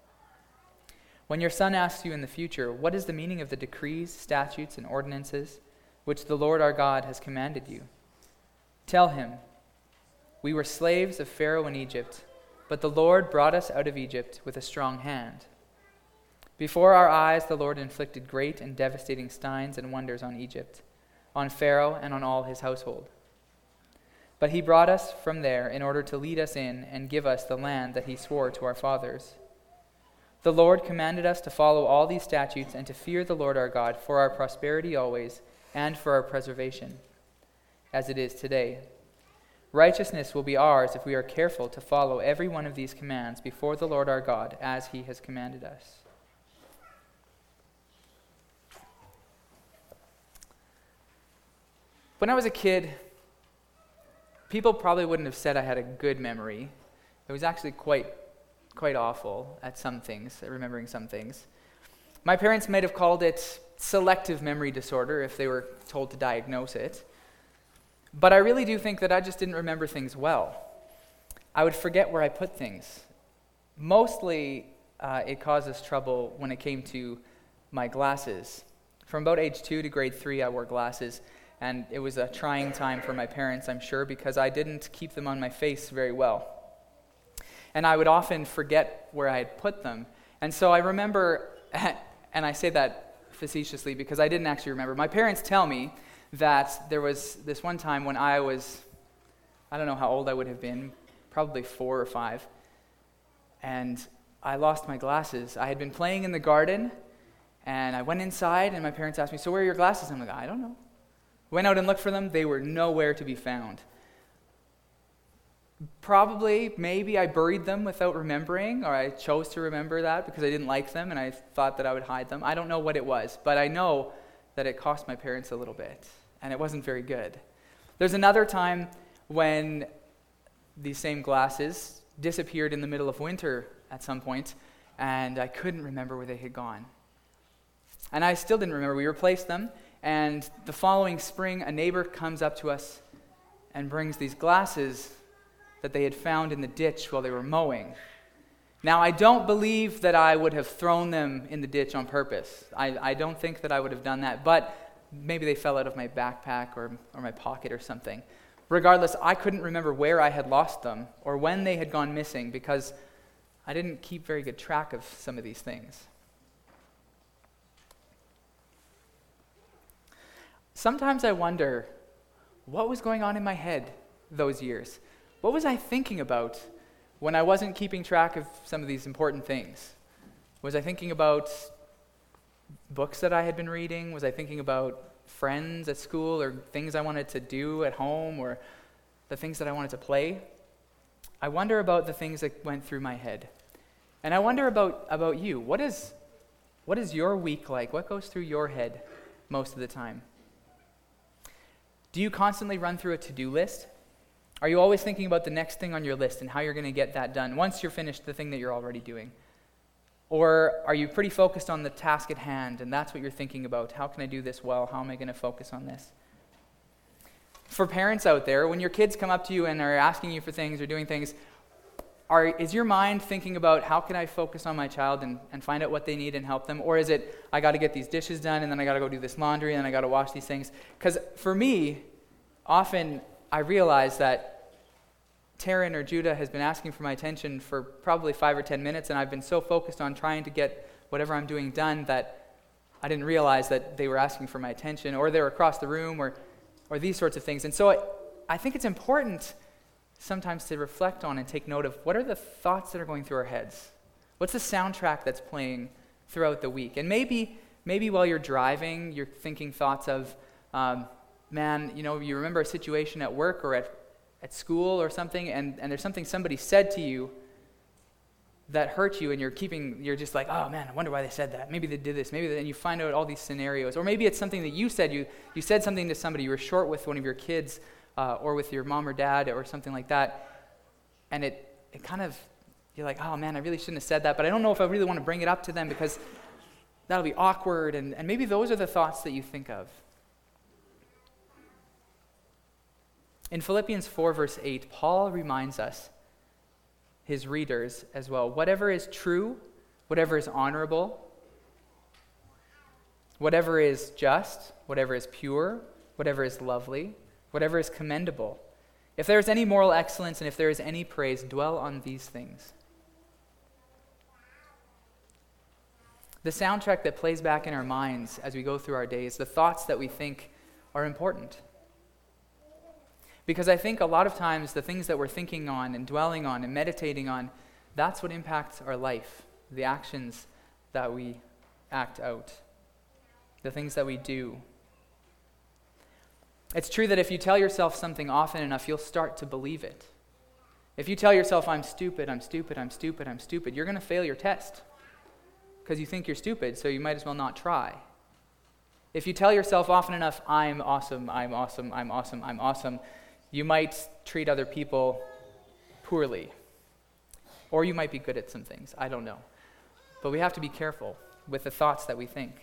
When your son asks you in the future, what is the meaning of the decrees, statutes, and ordinances which the Lord our God has commanded you? Tell him, we were slaves of Pharaoh in Egypt, but the Lord brought us out of Egypt with a strong hand. Before our eyes the Lord inflicted great and devastating signs and wonders on Egypt, on Pharaoh and on all his household. But he brought us from there in order to lead us in and give us the land that he swore to our fathers. The Lord commanded us to follow all these statutes and to fear the Lord our God for our prosperity always and for our preservation, as it is today. Righteousness will be ours if we are careful to follow every one of these commands before the Lord our God as he has commanded us. When I was a kid, people probably wouldn't have said I had a good memory. It was actually quite awful at some things, at remembering some things. My parents might have called it selective memory disorder if they were told to diagnose it. But I really do think that I just didn't remember things well. I would forget where I put things. Mostly, it caused us trouble when it came to my glasses. From about age 2 to grade 3, I wore glasses. And it was a trying time for my parents, I'm sure, because I didn't keep them on my face very well. And I would often forget where I had put them. And so I remember, and I say that facetiously because I didn't actually remember. My parents tell me that there was this one time when I don't know how old I would have been, probably 4 or 5, and I lost my glasses. I had been playing in the garden, and I went inside, and my parents asked me, so where are your glasses? I'm like, I don't know. Went out and looked for them. They were nowhere to be found. Probably, maybe I buried them without remembering, or I chose to remember that because I didn't like them and I thought that I would hide them. I don't know what it was, but I know that it cost my parents a little bit, and it wasn't very good. There's another time when these same glasses disappeared in the middle of winter at some point, and I couldn't remember where they had gone. And I still didn't remember. We replaced them, and the following spring, a neighbor comes up to us and brings these glasses that they had found in the ditch while they were mowing. Now, I don't believe that I would have thrown them in the ditch on purpose. I don't think that I would have done that, but maybe they fell out of my backpack or my pocket or something. Regardless, I couldn't remember where I had lost them or when they had gone missing because I didn't keep very good track of some of these things. Sometimes I wonder what was going on in my head those years. What was I thinking about when I wasn't keeping track of some of these important things? Was I thinking about books that I had been reading? Was I thinking about friends at school or things I wanted to do at home or the things that I wanted to play? I wonder about the things that went through my head. And I wonder about you. What is your week like? What goes through your head most of the time? Do you constantly run through a to-do list? Are you always thinking about the next thing on your list and how you're going to get that done once you're finished the thing that you're already doing? Or are you pretty focused on the task at hand and that's what you're thinking about? How can I do this well? How am I going to focus on this? For parents out there, when your kids come up to you and are asking you for things or doing things, is your mind thinking about how can I focus on my child and find out what they need and help them? Or is it, I got to get these dishes done and then I got to go do this laundry and I got to wash these things? Because for me, often I realize that Taryn or Judah has been asking for my attention for probably 5 or 10 minutes, and I've been so focused on trying to get whatever I'm doing done that I didn't realize that they were asking for my attention, or they were across the room, or these sorts of things. And so I think it's important sometimes to reflect on and take note of what are the thoughts that are going through our heads? What's the soundtrack that's playing throughout the week? And maybe while you're driving, you're thinking thoughts of, man, you remember a situation at work or at school or something, and there's something somebody said to you that hurt you, and you're just like, oh man, I wonder why they said that. Maybe they did this, and you find out all these scenarios. Or maybe it's something that you said, you said something to somebody, you were short with one of your kids, or with your mom or dad or something like that, and it kind of, you're like, oh man, I really shouldn't have said that, but I don't know if I really want to bring it up to them because that'll be awkward, and maybe those are the thoughts that you think of. In Philippians 4, verse 8, Paul reminds us, his readers as well, whatever is true, whatever is honorable, whatever is just, whatever is pure, whatever is lovely, whatever is commendable, if there is any moral excellence and if there is any praise, dwell on these things. The soundtrack that plays back in our minds as we go through our days, the thoughts that we think are important. Because I think a lot of times the things that we're thinking on and dwelling on and meditating on, that's what impacts our life, the actions that we act out, the things that we do. It's true that if you tell yourself something often enough, you'll start to believe it. If you tell yourself, I'm stupid, I'm stupid, I'm stupid, I'm stupid, you're going to fail your test because you think you're stupid, so you might as well not try. If you tell yourself often enough, I'm awesome, I'm awesome, I'm awesome, I'm awesome, you might treat other people poorly. Or you might be good at some things. I don't know. But we have to be careful with the thoughts that we think.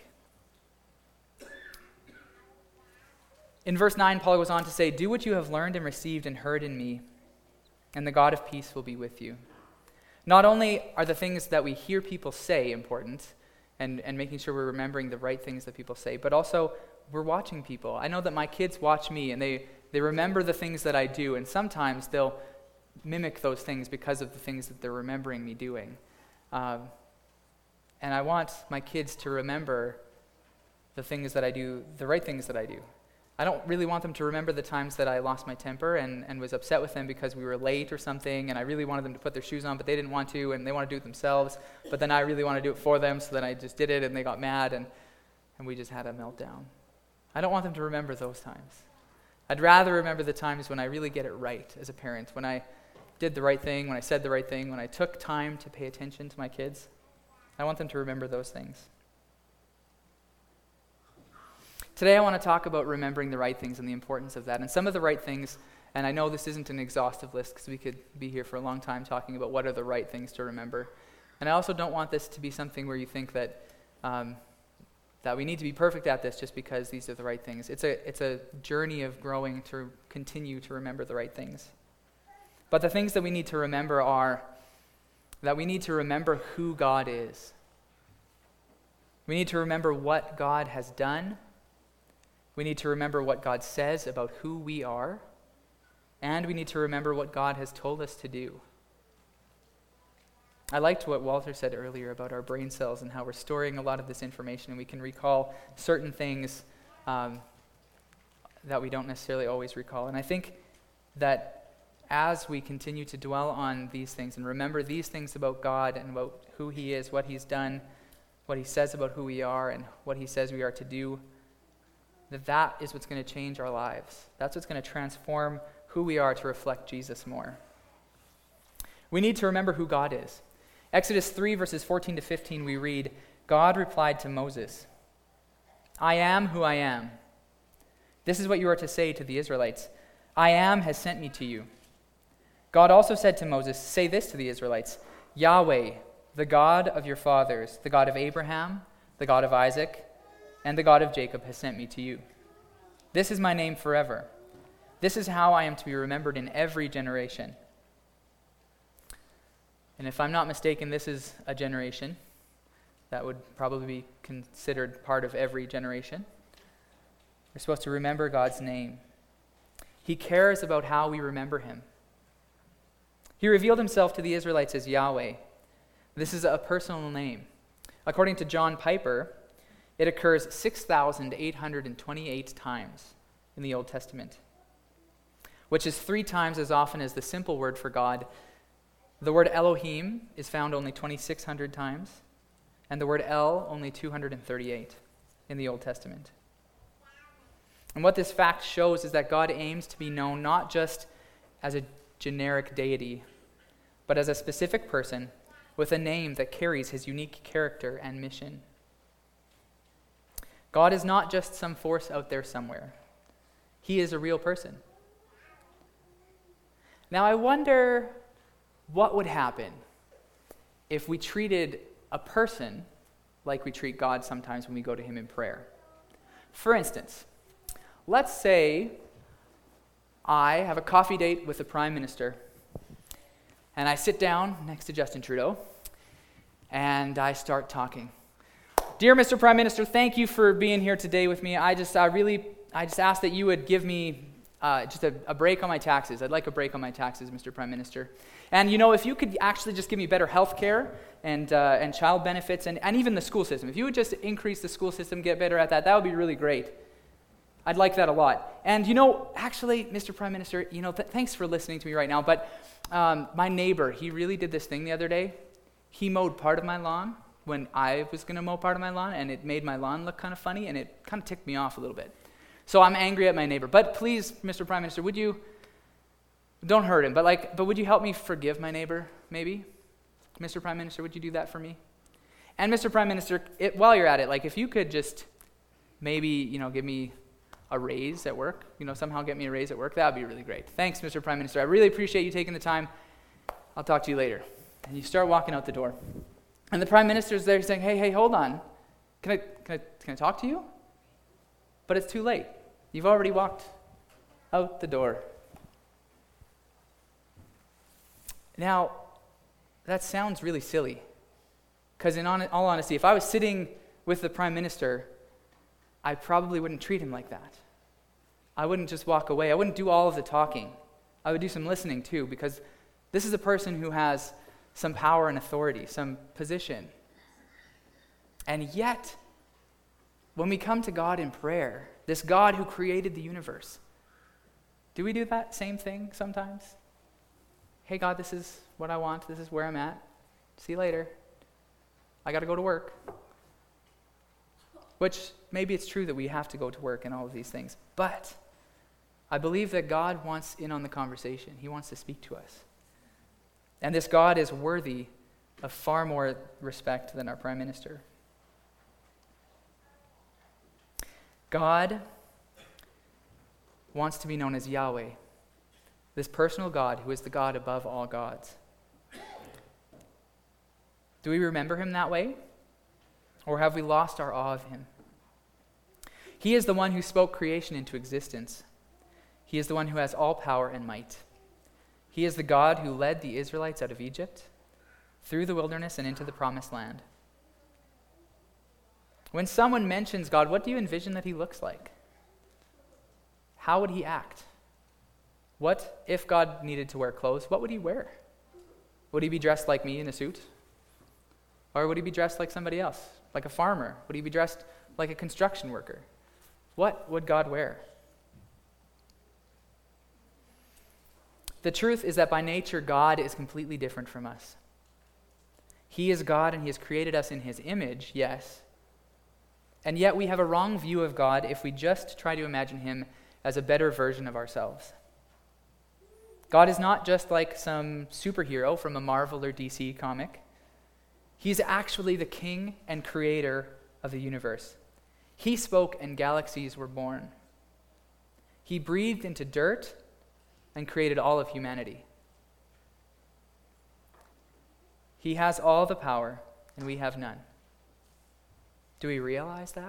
In verse 9, Paul goes on to say, do what you have learned and received and heard in me, and the God of peace will be with you. Not only are the things that we hear people say important, and making sure we're remembering the right things that people say, but also we're watching people. I know that my kids watch me, and they remember the things that I do, and sometimes they'll mimic those things because of the things that they're remembering me doing. And I want my kids to remember the things that I do, the right things that I do. I don't really want them to remember the times that I lost my temper and was upset with them because we were late or something, and I really wanted them to put their shoes on, but they didn't want to, and they want to do it themselves, but then I really want to do it for them, so then I just did it, and they got mad, and we just had a meltdown. I don't want them to remember those times. I'd rather remember the times when I really get it right as a parent, when I did the right thing, when I said the right thing, when I took time to pay attention to my kids. I want them to remember those things. Today I want to talk about remembering the right things and the importance of that. And some of the right things, and I know this isn't an exhaustive list because we could be here for a long time talking about what are the right things to remember. And I also don't want this to be something where you think that that we need to be perfect at this just because these are the right things. It's a journey of growing to continue to remember the right things. But the things that we need to remember are that we need to remember who God is. We need to remember what God has done. We need to remember what God says about who we are. And we need to remember what God has told us to do. I liked what Walter said earlier about our brain cells and how we're storing a lot of this information, and we can recall certain things that we don't necessarily always recall. And I think that as we continue to dwell on these things and remember these things about God and about who He is, what He's done, what He says about who we are, and what He says we are to do, that is what's going to change our lives. That's what's going to transform who we are to reflect Jesus more. We need to remember who God is. Exodus 3, verses 14 to 15, we read, God replied to Moses, I am who I am. This is what you are to say to the Israelites. I am has sent me to you. God also said to Moses, say this to the Israelites, Yahweh, the God of your fathers, the God of Abraham, the God of Isaac, and the God of Jacob has sent me to you. This is my name forever. This is how I am to be remembered in every generation. And if I'm not mistaken, this is a generation that would probably be considered part of every generation. We're supposed to remember God's name. He cares about how we remember Him. He revealed Himself to the Israelites as Yahweh. This is a personal name. According to John Piper, it occurs 6,828 times in the Old Testament, which is 3 times as often as the simple word for God. The word Elohim is found only 2,600 times, and the word El only 238 in the Old Testament. And what this fact shows is that God aims to be known not just as a generic deity, but as a specific person with a name that carries His unique character and mission. God is not just some force out there somewhere. He is a real person. Now I wonder what would happen if we treated a person like we treat God sometimes when we go to Him in prayer. For instance, let's say I have a coffee date with the Prime Minister, and I sit down next to Justin Trudeau, and I start talking. Dear Mr. Prime Minister, thank you for being here today with me. I just ask that you would give me just a break on my taxes. I'd like a break on my taxes, Mr. Prime Minister. And if you could actually just give me better health care and child benefits and even the school system. If you would just increase the school system, get better at that would be really great. I'd like that a lot. And actually, Mr. Prime Minister, thanks for listening to me right now, but my neighbor, he really did this thing the other day. He mowed part of my lawn when I was going to mow part of my lawn, and it made my lawn look kind of funny, and it kind of ticked me off a little bit. So I'm angry at my neighbor. But please, Mr. Prime Minister, would you, don't hurt him, but would you help me forgive my neighbor, maybe? Mr. Prime Minister, would you do that for me? And Mr. Prime Minister, while you're at it, if you could just maybe, give me a raise at work, somehow get me a raise at work, that would be really great. Thanks, Mr. Prime Minister. I really appreciate you taking the time. I'll talk to you later. And you start walking out the door. And the Prime Minister's there saying, hey, hold on. Can I talk to you? But it's too late. You've already walked out the door. Now, that sounds really silly. Because in all honesty, if I was sitting with the Prime Minister, I probably wouldn't treat him like that. I wouldn't just walk away. I wouldn't do all of the talking. I would do some listening too, because this is a person who has some power and authority, some position. And yet, when we come to God in prayer, this God who created the universe, do we do that same thing sometimes? Hey God, this is what I want. This is where I'm at. See you later. I got to go to work. Which, maybe it's true that we have to go to work and all of these things. But I believe that God wants in on the conversation. He wants to speak to us. And this God is worthy of far more respect than our Prime Minister. God wants to be known as Yahweh, this personal God who is the God above all gods. Do we remember him that way? Or have we lost our awe of him? He is the one who spoke creation into existence. He is the one who has all power and might. He is the God who led the Israelites out of Egypt, through the wilderness and into the promised land. When someone mentions God, what do you envision that he looks like? How would he act? What if God needed to wear clothes? What would he wear? Would he be dressed like me in a suit? Or would he be dressed like somebody else, like a farmer? Would he be dressed like a construction worker? What would God wear? The truth is that by nature, God is completely different from us. He is God and he has created us in his image, yes. And yet we have a wrong view of God if we just try to imagine him as a better version of ourselves. God is not just like some superhero from a Marvel or DC comic. He's actually the king and creator of the universe. He spoke and galaxies were born. He breathed into dirt and created all of humanity. He has all the power and we have none. Do we realize that?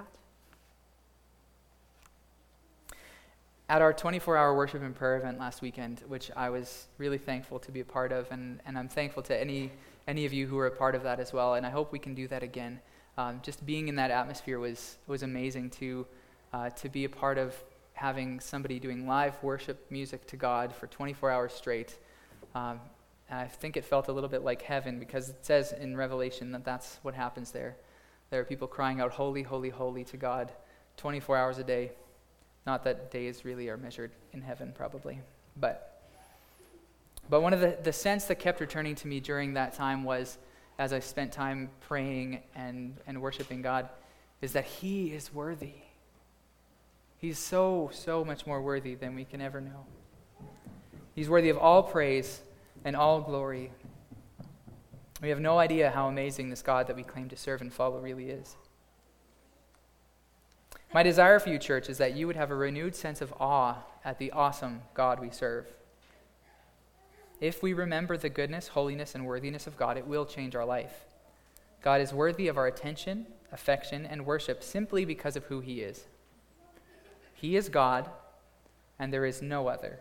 At our 24-hour worship and prayer event last weekend, which I was really thankful to be a part of, and I'm thankful to any of you who were a part of that as well, and I hope we can do that again. Just being in that atmosphere was amazing to be a part of having somebody doing live worship music to God for 24 hours straight. And I think it felt a little bit like heaven because it says in Revelation that that's what happens there. There are people crying out, "Holy, holy, holy" to God 24 hours a day. Not that days really are measured in heaven, probably. But one of the sense that kept returning to me during that time was, as I spent time praying and worshiping God, is that he is worthy. He's so, so much more worthy than we can ever know. He's worthy of all praise and all glory. We have no idea how amazing this God that we claim to serve and follow really is. My desire for you, church, is that you would have a renewed sense of awe at the awesome God we serve. If we remember the goodness, holiness, and worthiness of God, it will change our life. God is worthy of our attention, affection, and worship simply because of who he is. He is God, and there is no other.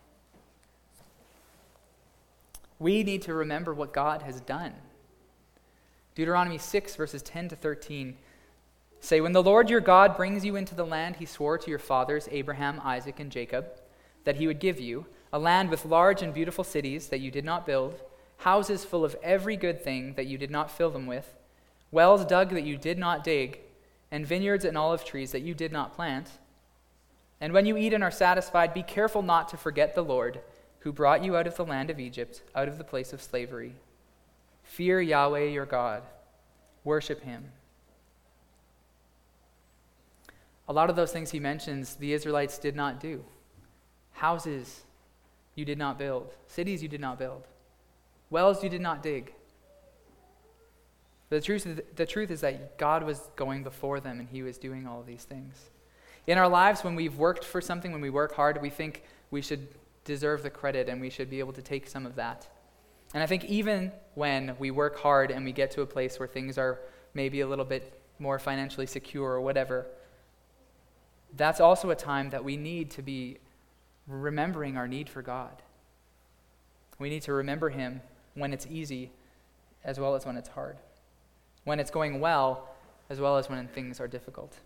We need to remember what God has done. Deuteronomy 6, verses 10 to 13 say, "When the Lord your God brings you into the land he swore to your fathers, Abraham, Isaac, and Jacob, that he would give you, a land with large and beautiful cities that you did not build, houses full of every good thing that you did not fill them with, wells dug that you did not dig, and vineyards and olive trees that you did not plant. And when you eat and are satisfied, be careful not to forget the Lord, who brought you out of the land of Egypt, out of the place of slavery. Fear Yahweh your God. Worship him." A lot of those things he mentions, the Israelites did not do. Houses you did not build. Cities you did not build. Wells you did not dig. The truth is that God was going before them and he was doing all of these things. In our lives, when we've worked for something, when we work hard, we think we should deserve the credit and we should be able to take some of that. And I think even when we work hard and we get to a place where things are maybe a little bit more financially secure or whatever, that's also a time that we need to be remembering our need for God. We need to remember him when it's easy as well as when it's hard. When it's going well as well as when things are difficult.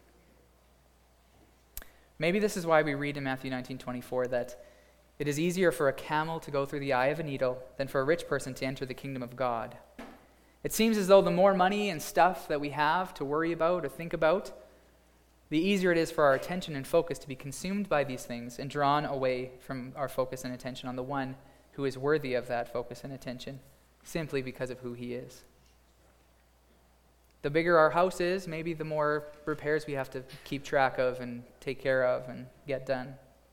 Maybe this is why we read in Matthew 19:24 that it is easier for a camel to go through the eye of a needle than for a rich person to enter the kingdom of God. It seems as though the more money and stuff that we have to worry about or think about, the easier it is for our attention and focus to be consumed by these things and drawn away from our focus and attention on the one who is worthy of that focus and attention, simply because of who he is. The bigger our house is, maybe the more repairs we have to keep track of and take care of and get done.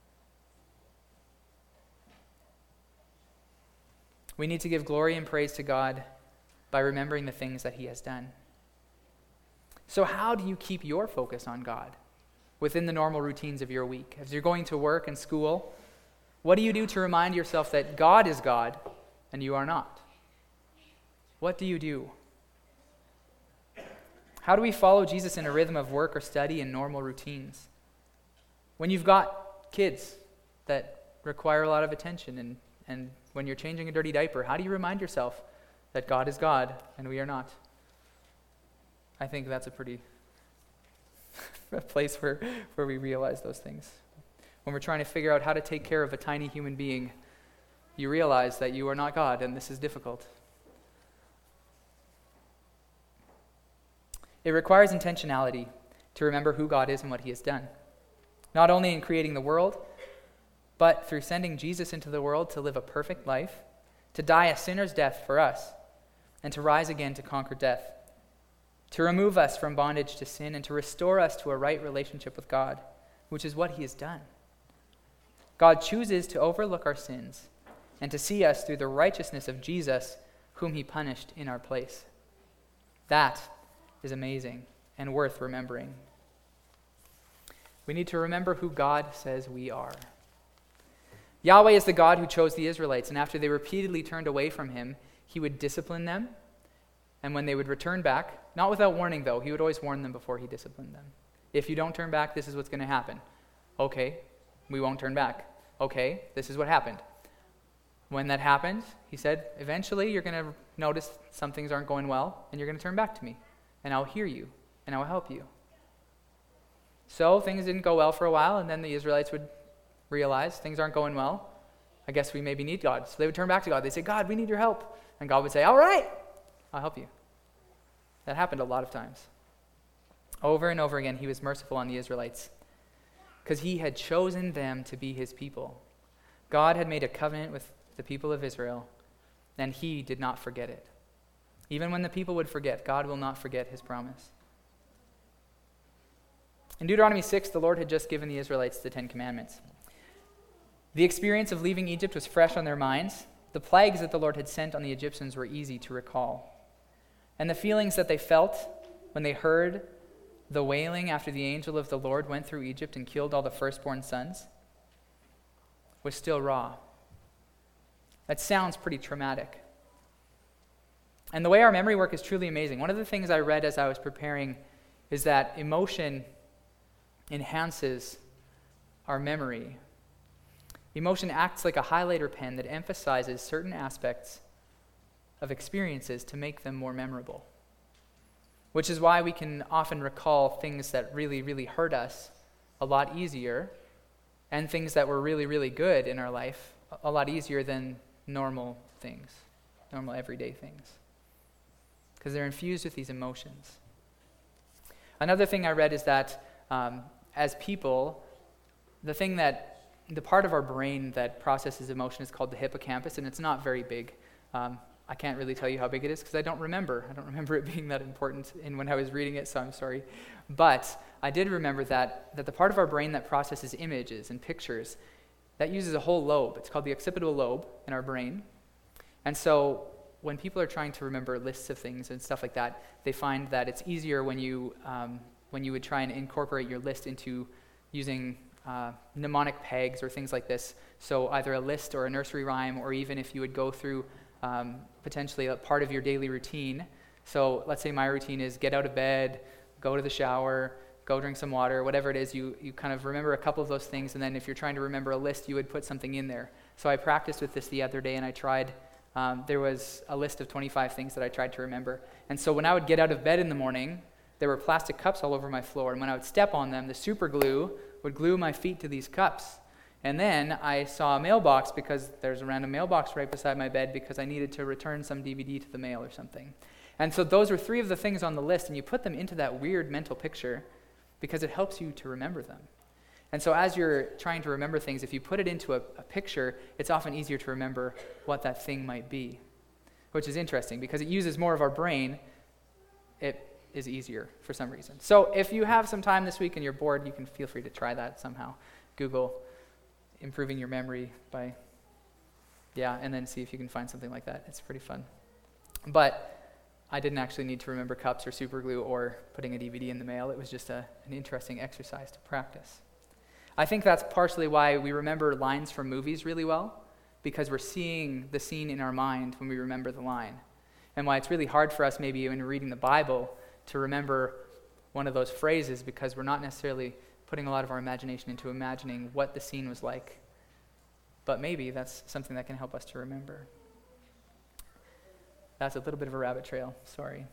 We need to give glory and praise to God by remembering the things that he has done. So how do you keep your focus on God? within the normal routines of your week? As you're going to work and school, what do you do to remind yourself that God is God and you are not? What do you do? How do we follow Jesus in a rhythm of work or study and normal routines? When you've got kids that require a lot of attention and when you're changing a dirty diaper, how do you remind yourself that God is God and we are not? I think that's a pretty a place where we realize those things. When we're trying to figure out how to take care of a tiny human being, you realize that you are not God and this is difficult. It requires intentionality to remember who God is and what he has done. Not only in creating the world, but through sending Jesus into the world to live a perfect life, to die a sinner's death for us, and to rise again to conquer death, to remove us from bondage to sin and to restore us to a right relationship with God, which is what he has done. God chooses to overlook our sins and to see us through the righteousness of Jesus, whom he punished in our place. That is amazing and worth remembering. We need to remember who God says we are. Yahweh is the God who chose the Israelites, and after they repeatedly turned away from him, he would discipline them, and when they would return back, not without warning though, he would always warn them before he disciplined them. If you don't turn back, this is what's going to happen. Okay, we won't turn back. Okay, this is what happened. When that happened, he said, eventually you're going to notice some things aren't going well, and you're going to turn back to me, and I'll hear you, and I'll help you. So things didn't go well for a while, and then the Israelites would realize things aren't going well. I guess we maybe need God. So they would turn back to God. They'd say, God, we need your help. And God would say, all right, I'll help you. That happened a lot of times. Over and over again, he was merciful on the Israelites because he had chosen them to be his people. God had made a covenant with the people of Israel, and he did not forget it. Even when the people would forget, God will not forget his promise. In Deuteronomy 6, the Lord had just given the Israelites the 10 Commandments. The experience of leaving Egypt was fresh on their minds. The plagues that the Lord had sent on the Egyptians were easy to recall. And the feelings that they felt when they heard the wailing after the angel of the Lord went through Egypt and killed all the firstborn sons was still raw. That sounds pretty traumatic. And the way our memory work is truly amazing. One of the things I read as I was preparing is that emotion enhances our memory. Emotion acts like a highlighter pen that emphasizes certain aspects of experiences to make them more memorable. Which is why we can often recall things that really, really hurt us a lot easier, and things that were really, really good in our life a lot easier than normal things, normal everyday things. Because they're infused with these emotions. Another thing I read is that as people, the part of our brain that processes emotion is called the hippocampus, and it's not very big. I can't really tell you how big it is because I don't remember. I don't remember it being that important when I was reading it, so I'm sorry. But I did remember that the part of our brain that processes images and pictures, that uses a whole lobe. It's called the occipital lobe in our brain. And so when people are trying to remember lists of things and stuff like that, they find that it's easier when you would try and incorporate your list into using mnemonic pegs or things like this. So either a list or a nursery rhyme, or even if you would go through potentially a part of your daily routine. So let's say my routine is get out of bed, go to the shower, go drink some water, whatever it is, you kind of remember a couple of those things, and then if you're trying to remember a list, you would put something in there. So I practiced with this the other day, and I tried, there was a list of 25 things that I tried to remember. And so when I would get out of bed in the morning, there were plastic cups all over my floor, and when I would step on them, the super glue would glue my feet to these cups. And then I saw a mailbox because there's a random mailbox right beside my bed because I needed to return some DVD to the mail or something. And so those were 3 of the things on the list, and you put them into that weird mental picture because it helps you to remember them. And so as you're trying to remember things, if you put it into a picture, it's often easier to remember what that thing might be, which is interesting because it uses more of our brain. It is easier for some reason. So if you have some time this week and you're bored, you can feel free to try that somehow. Google improving your memory and then see if you can find something like that. It's pretty fun. But I didn't actually need to remember cups or super glue or putting a DVD in the mail. It was just an interesting exercise to practice. I think that's partially why we remember lines from movies really well, because we're seeing the scene in our mind when we remember the line. And why it's really hard for us maybe when reading the Bible to remember one of those phrases, because we're not necessarily putting a lot of our imagination into imagining what the scene was like. But maybe that's something that can help us to remember. That's a little bit of a rabbit trail, sorry.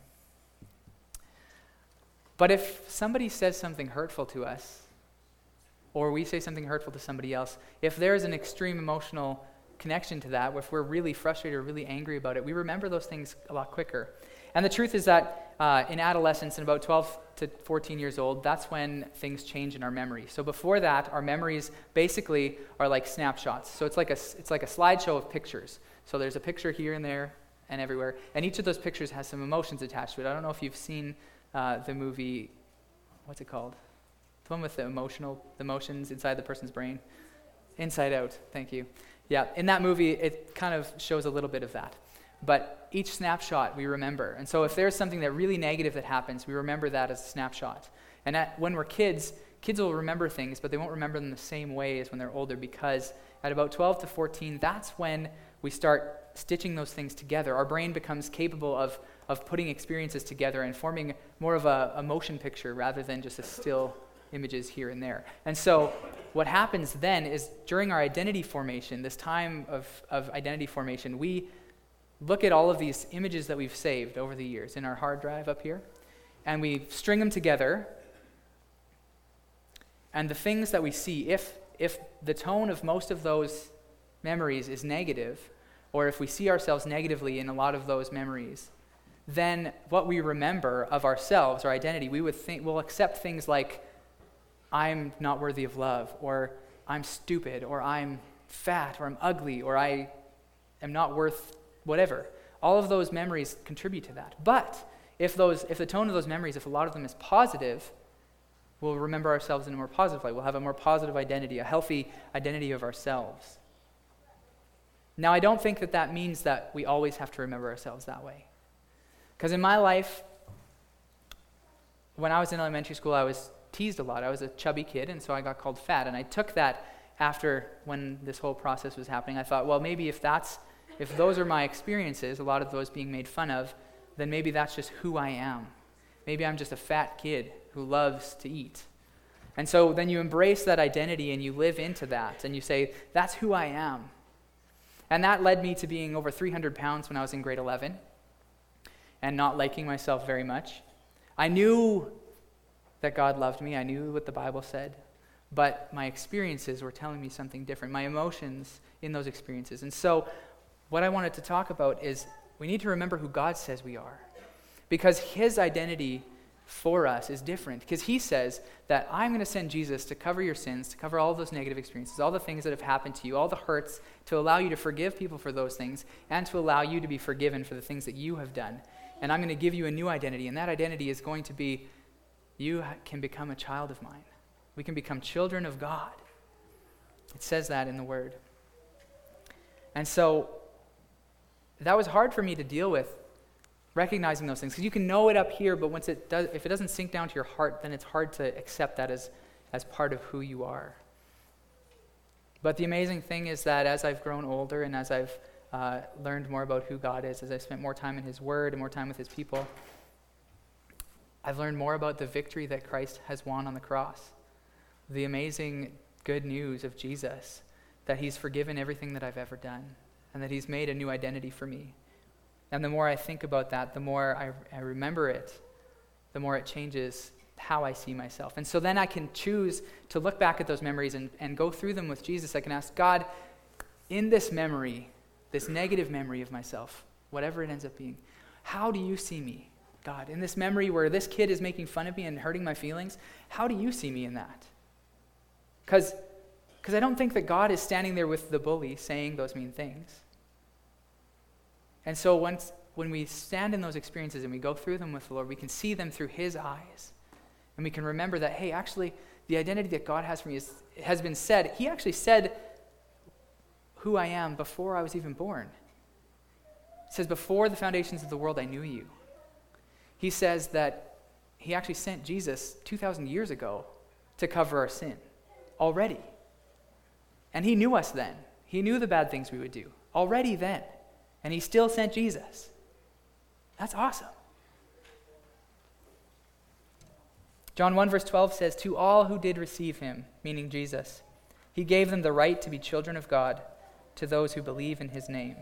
But if somebody says something hurtful to us, or we say something hurtful to somebody else, if there's an extreme emotional connection to that, if we're really frustrated or really angry about it, we remember those things a lot quicker. And the truth is that in adolescence, in about 12 to 14 years old, that's when things change in our memory. So before that, our memories basically are like snapshots. So it's like a slideshow of pictures. So there's a picture here and there and everywhere, and each of those pictures has some emotions attached to it. I don't know if you've seen the movie, what's it called? The one with the emotions inside the person's brain. Inside Out, thank you. Yeah, in that movie, it kind of shows a little bit of that. But each snapshot we remember. And so if there's something that really negative that happens, we remember that as a snapshot. And when we're kids will remember things, but they won't remember them the same way as when they're older, because at about 12 to 14, that's when we start stitching those things together. Our brain becomes capable of putting experiences together and forming more of a motion picture rather than just a still images here and there. And so what happens then is during our identity formation, this time of identity formation, we look at all of these images that we've saved over the years in our hard drive up here, and we string them together, and the things that we see, if the tone of most of those memories is negative, or if we see ourselves negatively in a lot of those memories, then what we remember of ourselves, our identity, we'll accept things like, I'm not worthy of love, or I'm stupid, or I'm fat, or I'm ugly, or I am not worth whatever. All of those memories contribute to that. But if the tone of those memories, if a lot of them is positive, we'll remember ourselves in a more positive way. We'll have a more positive identity, a healthy identity of ourselves. Now, I don't think that means that we always have to remember ourselves that way. Because in my life, when I was in elementary school, I was teased a lot. I was a chubby kid, and so I got called fat. And I took that after when this whole process was happening. I thought, well, maybe if those are my experiences, a lot of those being made fun of, then maybe that's just who I am. Maybe I'm just a fat kid who loves to eat. And so then you embrace that identity and you live into that, and you say, that's who I am. And that led me to being over 300 pounds when I was in grade 11 and not liking myself very much. I knew that God loved me. I knew what the Bible said. But my experiences were telling me something different, my emotions in those experiences. And so what I wanted to talk about is we need to remember who God says we are. Because his identity for us is different. Because he says that I'm going to send Jesus to cover your sins, to cover all those negative experiences, all the things that have happened to you, all the hurts, to allow you to forgive people for those things, and to allow you to be forgiven for the things that you have done. And I'm going to give you a new identity, and that identity is going to be, you can become a child of mine. We can become children of God. It says that in the Word. And so that was hard for me to deal with, recognizing those things. Because you can know it up here, but if it doesn't sink down to your heart, then it's hard to accept that as part of who you are. But the amazing thing is that as I've grown older and as I've learned more about who God is, as I've spent more time in his Word and more time with his people, I've learned more about the victory that Christ has won on the cross. The amazing good news of Jesus, that he's forgiven everything that I've ever done, and that he's made a new identity for me. And the more I think about that, the more I remember it, the more it changes how I see myself. And so then I can choose to look back at those memories and go through them with Jesus. I can ask God, in this memory, this negative memory of myself, whatever it ends up being, how do you see me, God? In this memory where this kid is making fun of me and hurting my feelings, how do you see me in that? Because I don't think that God is standing there with the bully saying those mean things. And so when we stand in those experiences and we go through them with the Lord, we can see them through his eyes. And we can remember that, hey, actually, the identity that God has for me has been said. He actually said who I am before I was even born. It says, before the foundations of the world, I knew you. he says that he actually sent Jesus 2,000 years ago to cover our sin already. And he knew us then. He knew the bad things we would do already then. And he still sent Jesus. That's awesome. John 1 verse 12 says, "To all who did receive him," meaning Jesus, "he gave them the right to be children of God, to those who believe in his name."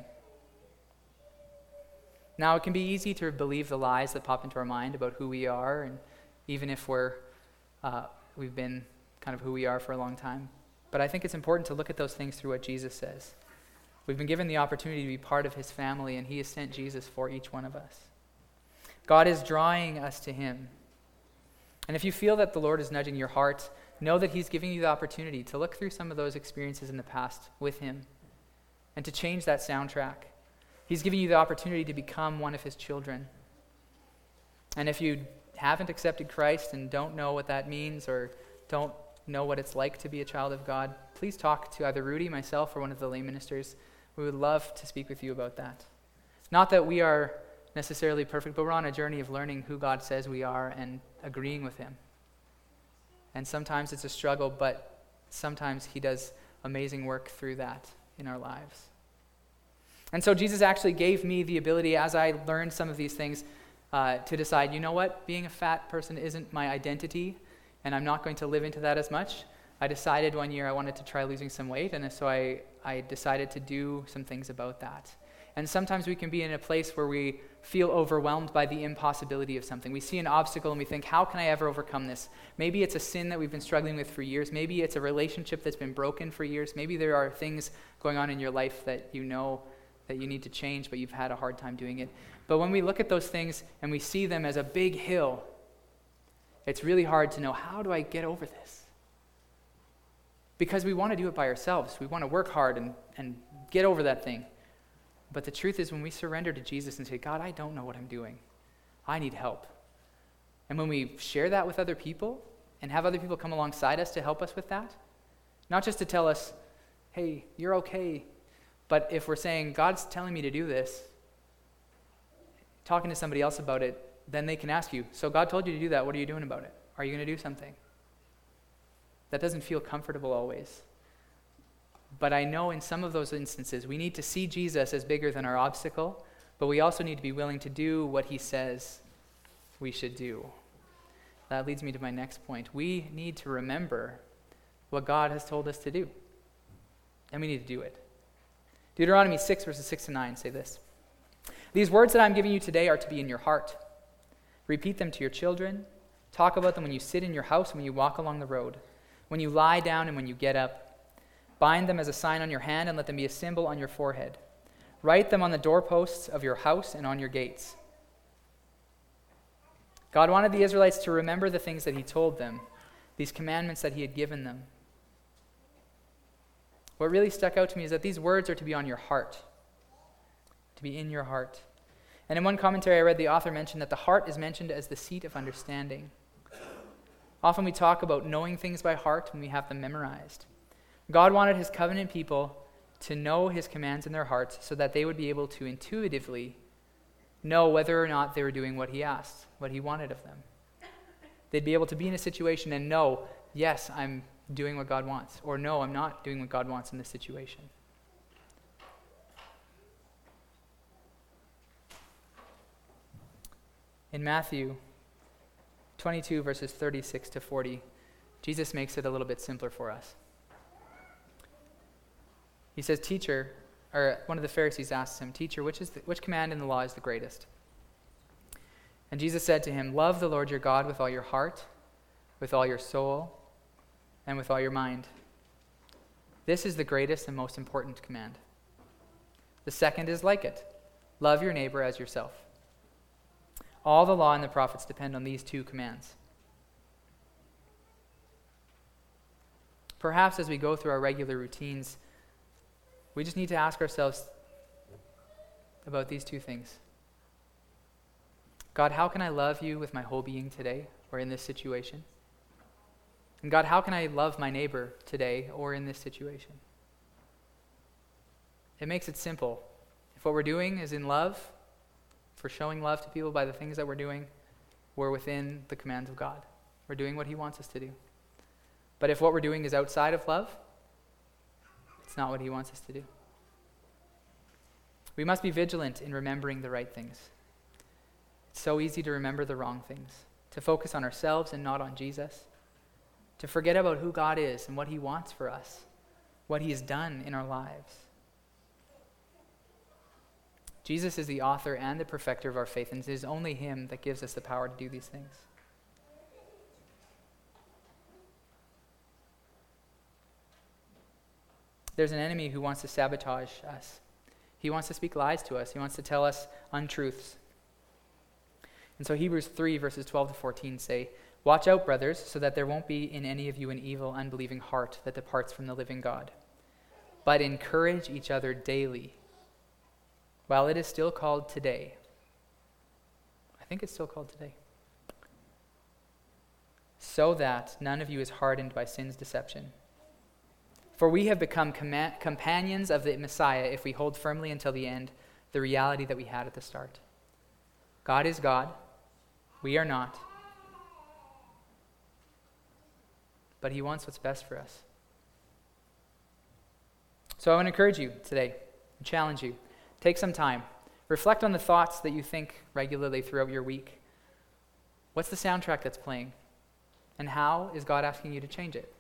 Now, it can be easy to believe the lies that pop into our mind about who we are, and even if we've been kind of who we are for a long time. But I think it's important to look at those things through what Jesus says. We've been given the opportunity to be part of his family, and he has sent Jesus for each one of us. God is drawing us to him. And if you feel that the Lord is nudging your heart, know that he's giving you the opportunity to look through some of those experiences in the past with him and to change that soundtrack. He's giving you the opportunity to become one of his children. And if you haven't accepted Christ and don't know what that means or don't know what it's like to be a child of God, please talk to either Rudy, myself, or one of the lay ministers. We would love to speak with you about that. Not that we are necessarily perfect, but we're on a journey of learning who God says we are and agreeing with him. And sometimes it's a struggle, but sometimes he does amazing work through that in our lives. And so Jesus actually gave me the ability, as I learned some of these things, to decide, you know what, being a fat person isn't my identity, and I'm not going to live into that as much. I decided one year I wanted to try losing some weight, and so I decided to do some things about that. And sometimes we can be in a place where we feel overwhelmed by the impossibility of something. We see an obstacle and we think, how can I ever overcome this? Maybe it's a sin that we've been struggling with for years. Maybe it's a relationship that's been broken for years. Maybe there are things going on in your life that you know that you need to change, but you've had a hard time doing it. But when we look at those things and we see them as a big hill, it's really hard to know, how do I get over this? Because we want to do it by ourselves. We want to work hard and get over that thing. But the truth is, when we surrender to Jesus and say, God, I don't know what I'm doing. I need help. And when we share that with other people and have other people come alongside us to help us with that, not just to tell us, hey, you're okay, but if we're saying, God's telling me to do this, talking to somebody else about it, then they can ask you, so God told you to do that, what are you doing about it? Are you going to do something? That doesn't feel comfortable always. But I know in some of those instances, we need to see Jesus as bigger than our obstacle, but we also need to be willing to do what he says we should do. That leads me to my next point. We need to remember what God has told us to do, and we need to do it. Deuteronomy 6, verses 6 to 9 say this: "These words that I'm giving you today are to be in your heart. Repeat them to your children. Talk about them when you sit in your house and when you walk along the road, when you lie down and when you get up. Bind them as a sign on your hand and let them be a symbol on your forehead. Write them on the doorposts of your house and on your gates." God wanted the Israelites to remember the things that he told them, these commandments that he had given them. What really stuck out to me is that these words are to be on your heart, to be in your heart. And in one commentary I read, the author mentioned that the heart is mentioned as the seat of understanding. Often we talk about knowing things by heart when we have them memorized. God wanted his covenant people to know his commands in their hearts so that they would be able to intuitively know whether or not they were doing what he asked, what he wanted of them. They'd be able to be in a situation and know, yes, I'm doing what God wants, or no, I'm not doing what God wants in this situation. In Matthew 22, verses 36 to 40, Jesus makes it a little bit simpler for us. He says, one of the Pharisees asks him, "Teacher, which command in the law is the greatest?" And Jesus said to him, "Love the Lord your God with all your heart, with all your soul, and with all your mind. This is the greatest and most important command. The second is like it. Love your neighbor as yourself. All the law and the prophets depend on these two commands." Perhaps as we go through our regular routines, we just need to ask ourselves about these two things. God, how can I love you with my whole being today or in this situation? And God, how can I love my neighbor today or in this situation? It makes it simple. If what we're doing is in love, if we're showing love to people by the things that we're doing, we're within the commands of God. We're doing what he wants us to do. But if what we're doing is outside of love, it's not what he wants us to do. We must be vigilant in remembering the right things. It's so easy to remember the wrong things, to focus on ourselves and not on Jesus, to forget about who God is and what he wants for us, what he has done in our lives. Jesus is the author and the perfecter of our faith, and it is only him that gives us the power to do these things. There's an enemy who wants to sabotage us. He wants to speak lies to us. He wants to tell us untruths. And so Hebrews 3, verses 12 to 14 say, "Watch out, brothers, so that there won't be in any of you an evil, unbelieving heart that departs from the living God. But encourage each other daily, while it is still called today." I think it's still called today. "So that none of you is hardened by sin's deception. For we have become companions of the Messiah if we hold firmly until the end the reality that we had at the start. God is God. We are not. But he wants what's best for us." So I want to encourage you today, and challenge you. Take some time. Reflect on the thoughts that you think regularly throughout your week. What's the soundtrack that's playing? And how is God asking you to change it?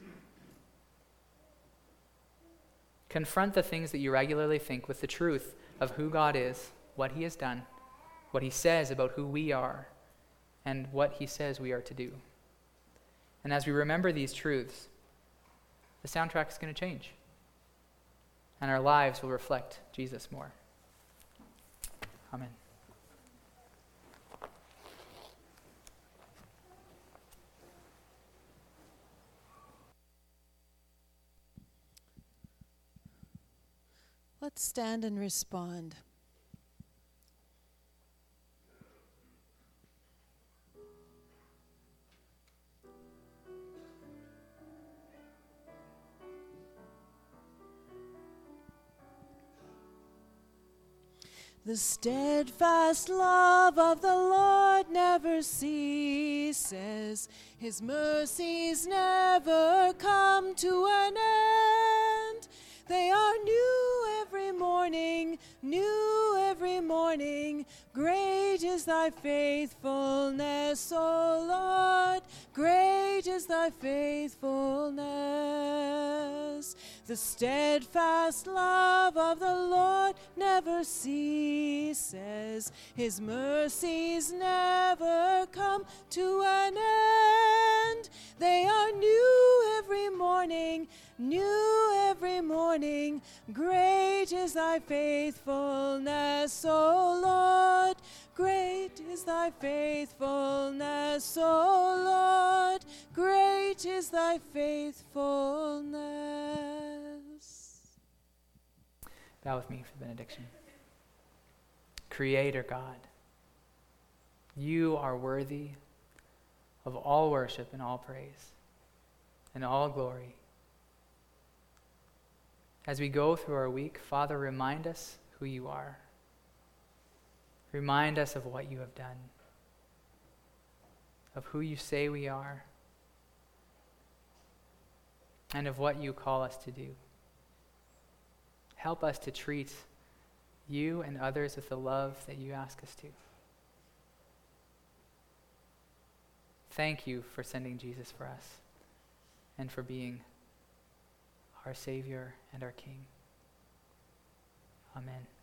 Confront the things that you regularly think with the truth of who God is, what he has done, what he says about who we are, and what he says we are to do. And as we remember these truths, the soundtrack is going to change. And our lives will reflect Jesus more. Amen. Let's stand and respond. The steadfast love of the Lord never ceases. His mercies never come to an end. They are new every morning, new every morning. Great is thy faithfulness, O Lord. Great is thy faithfulness. The steadfast love of the Lord never ceases. His mercies never come to an end. They are new every morning, new every morning. Great is thy faithfulness, O Lord. Great is thy faithfulness, O Lord. Great is thy faithfulness. Bow with me for the benediction. Creator God, you are worthy of all worship and all praise and all glory. As we go through our week, Father, remind us who you are. Remind us of what you have done, of who you say we are, and of what you call us to do. Help us to treat you and others with the love that you ask us to. Thank you for sending Jesus for us and for being our Savior and our King. Amen.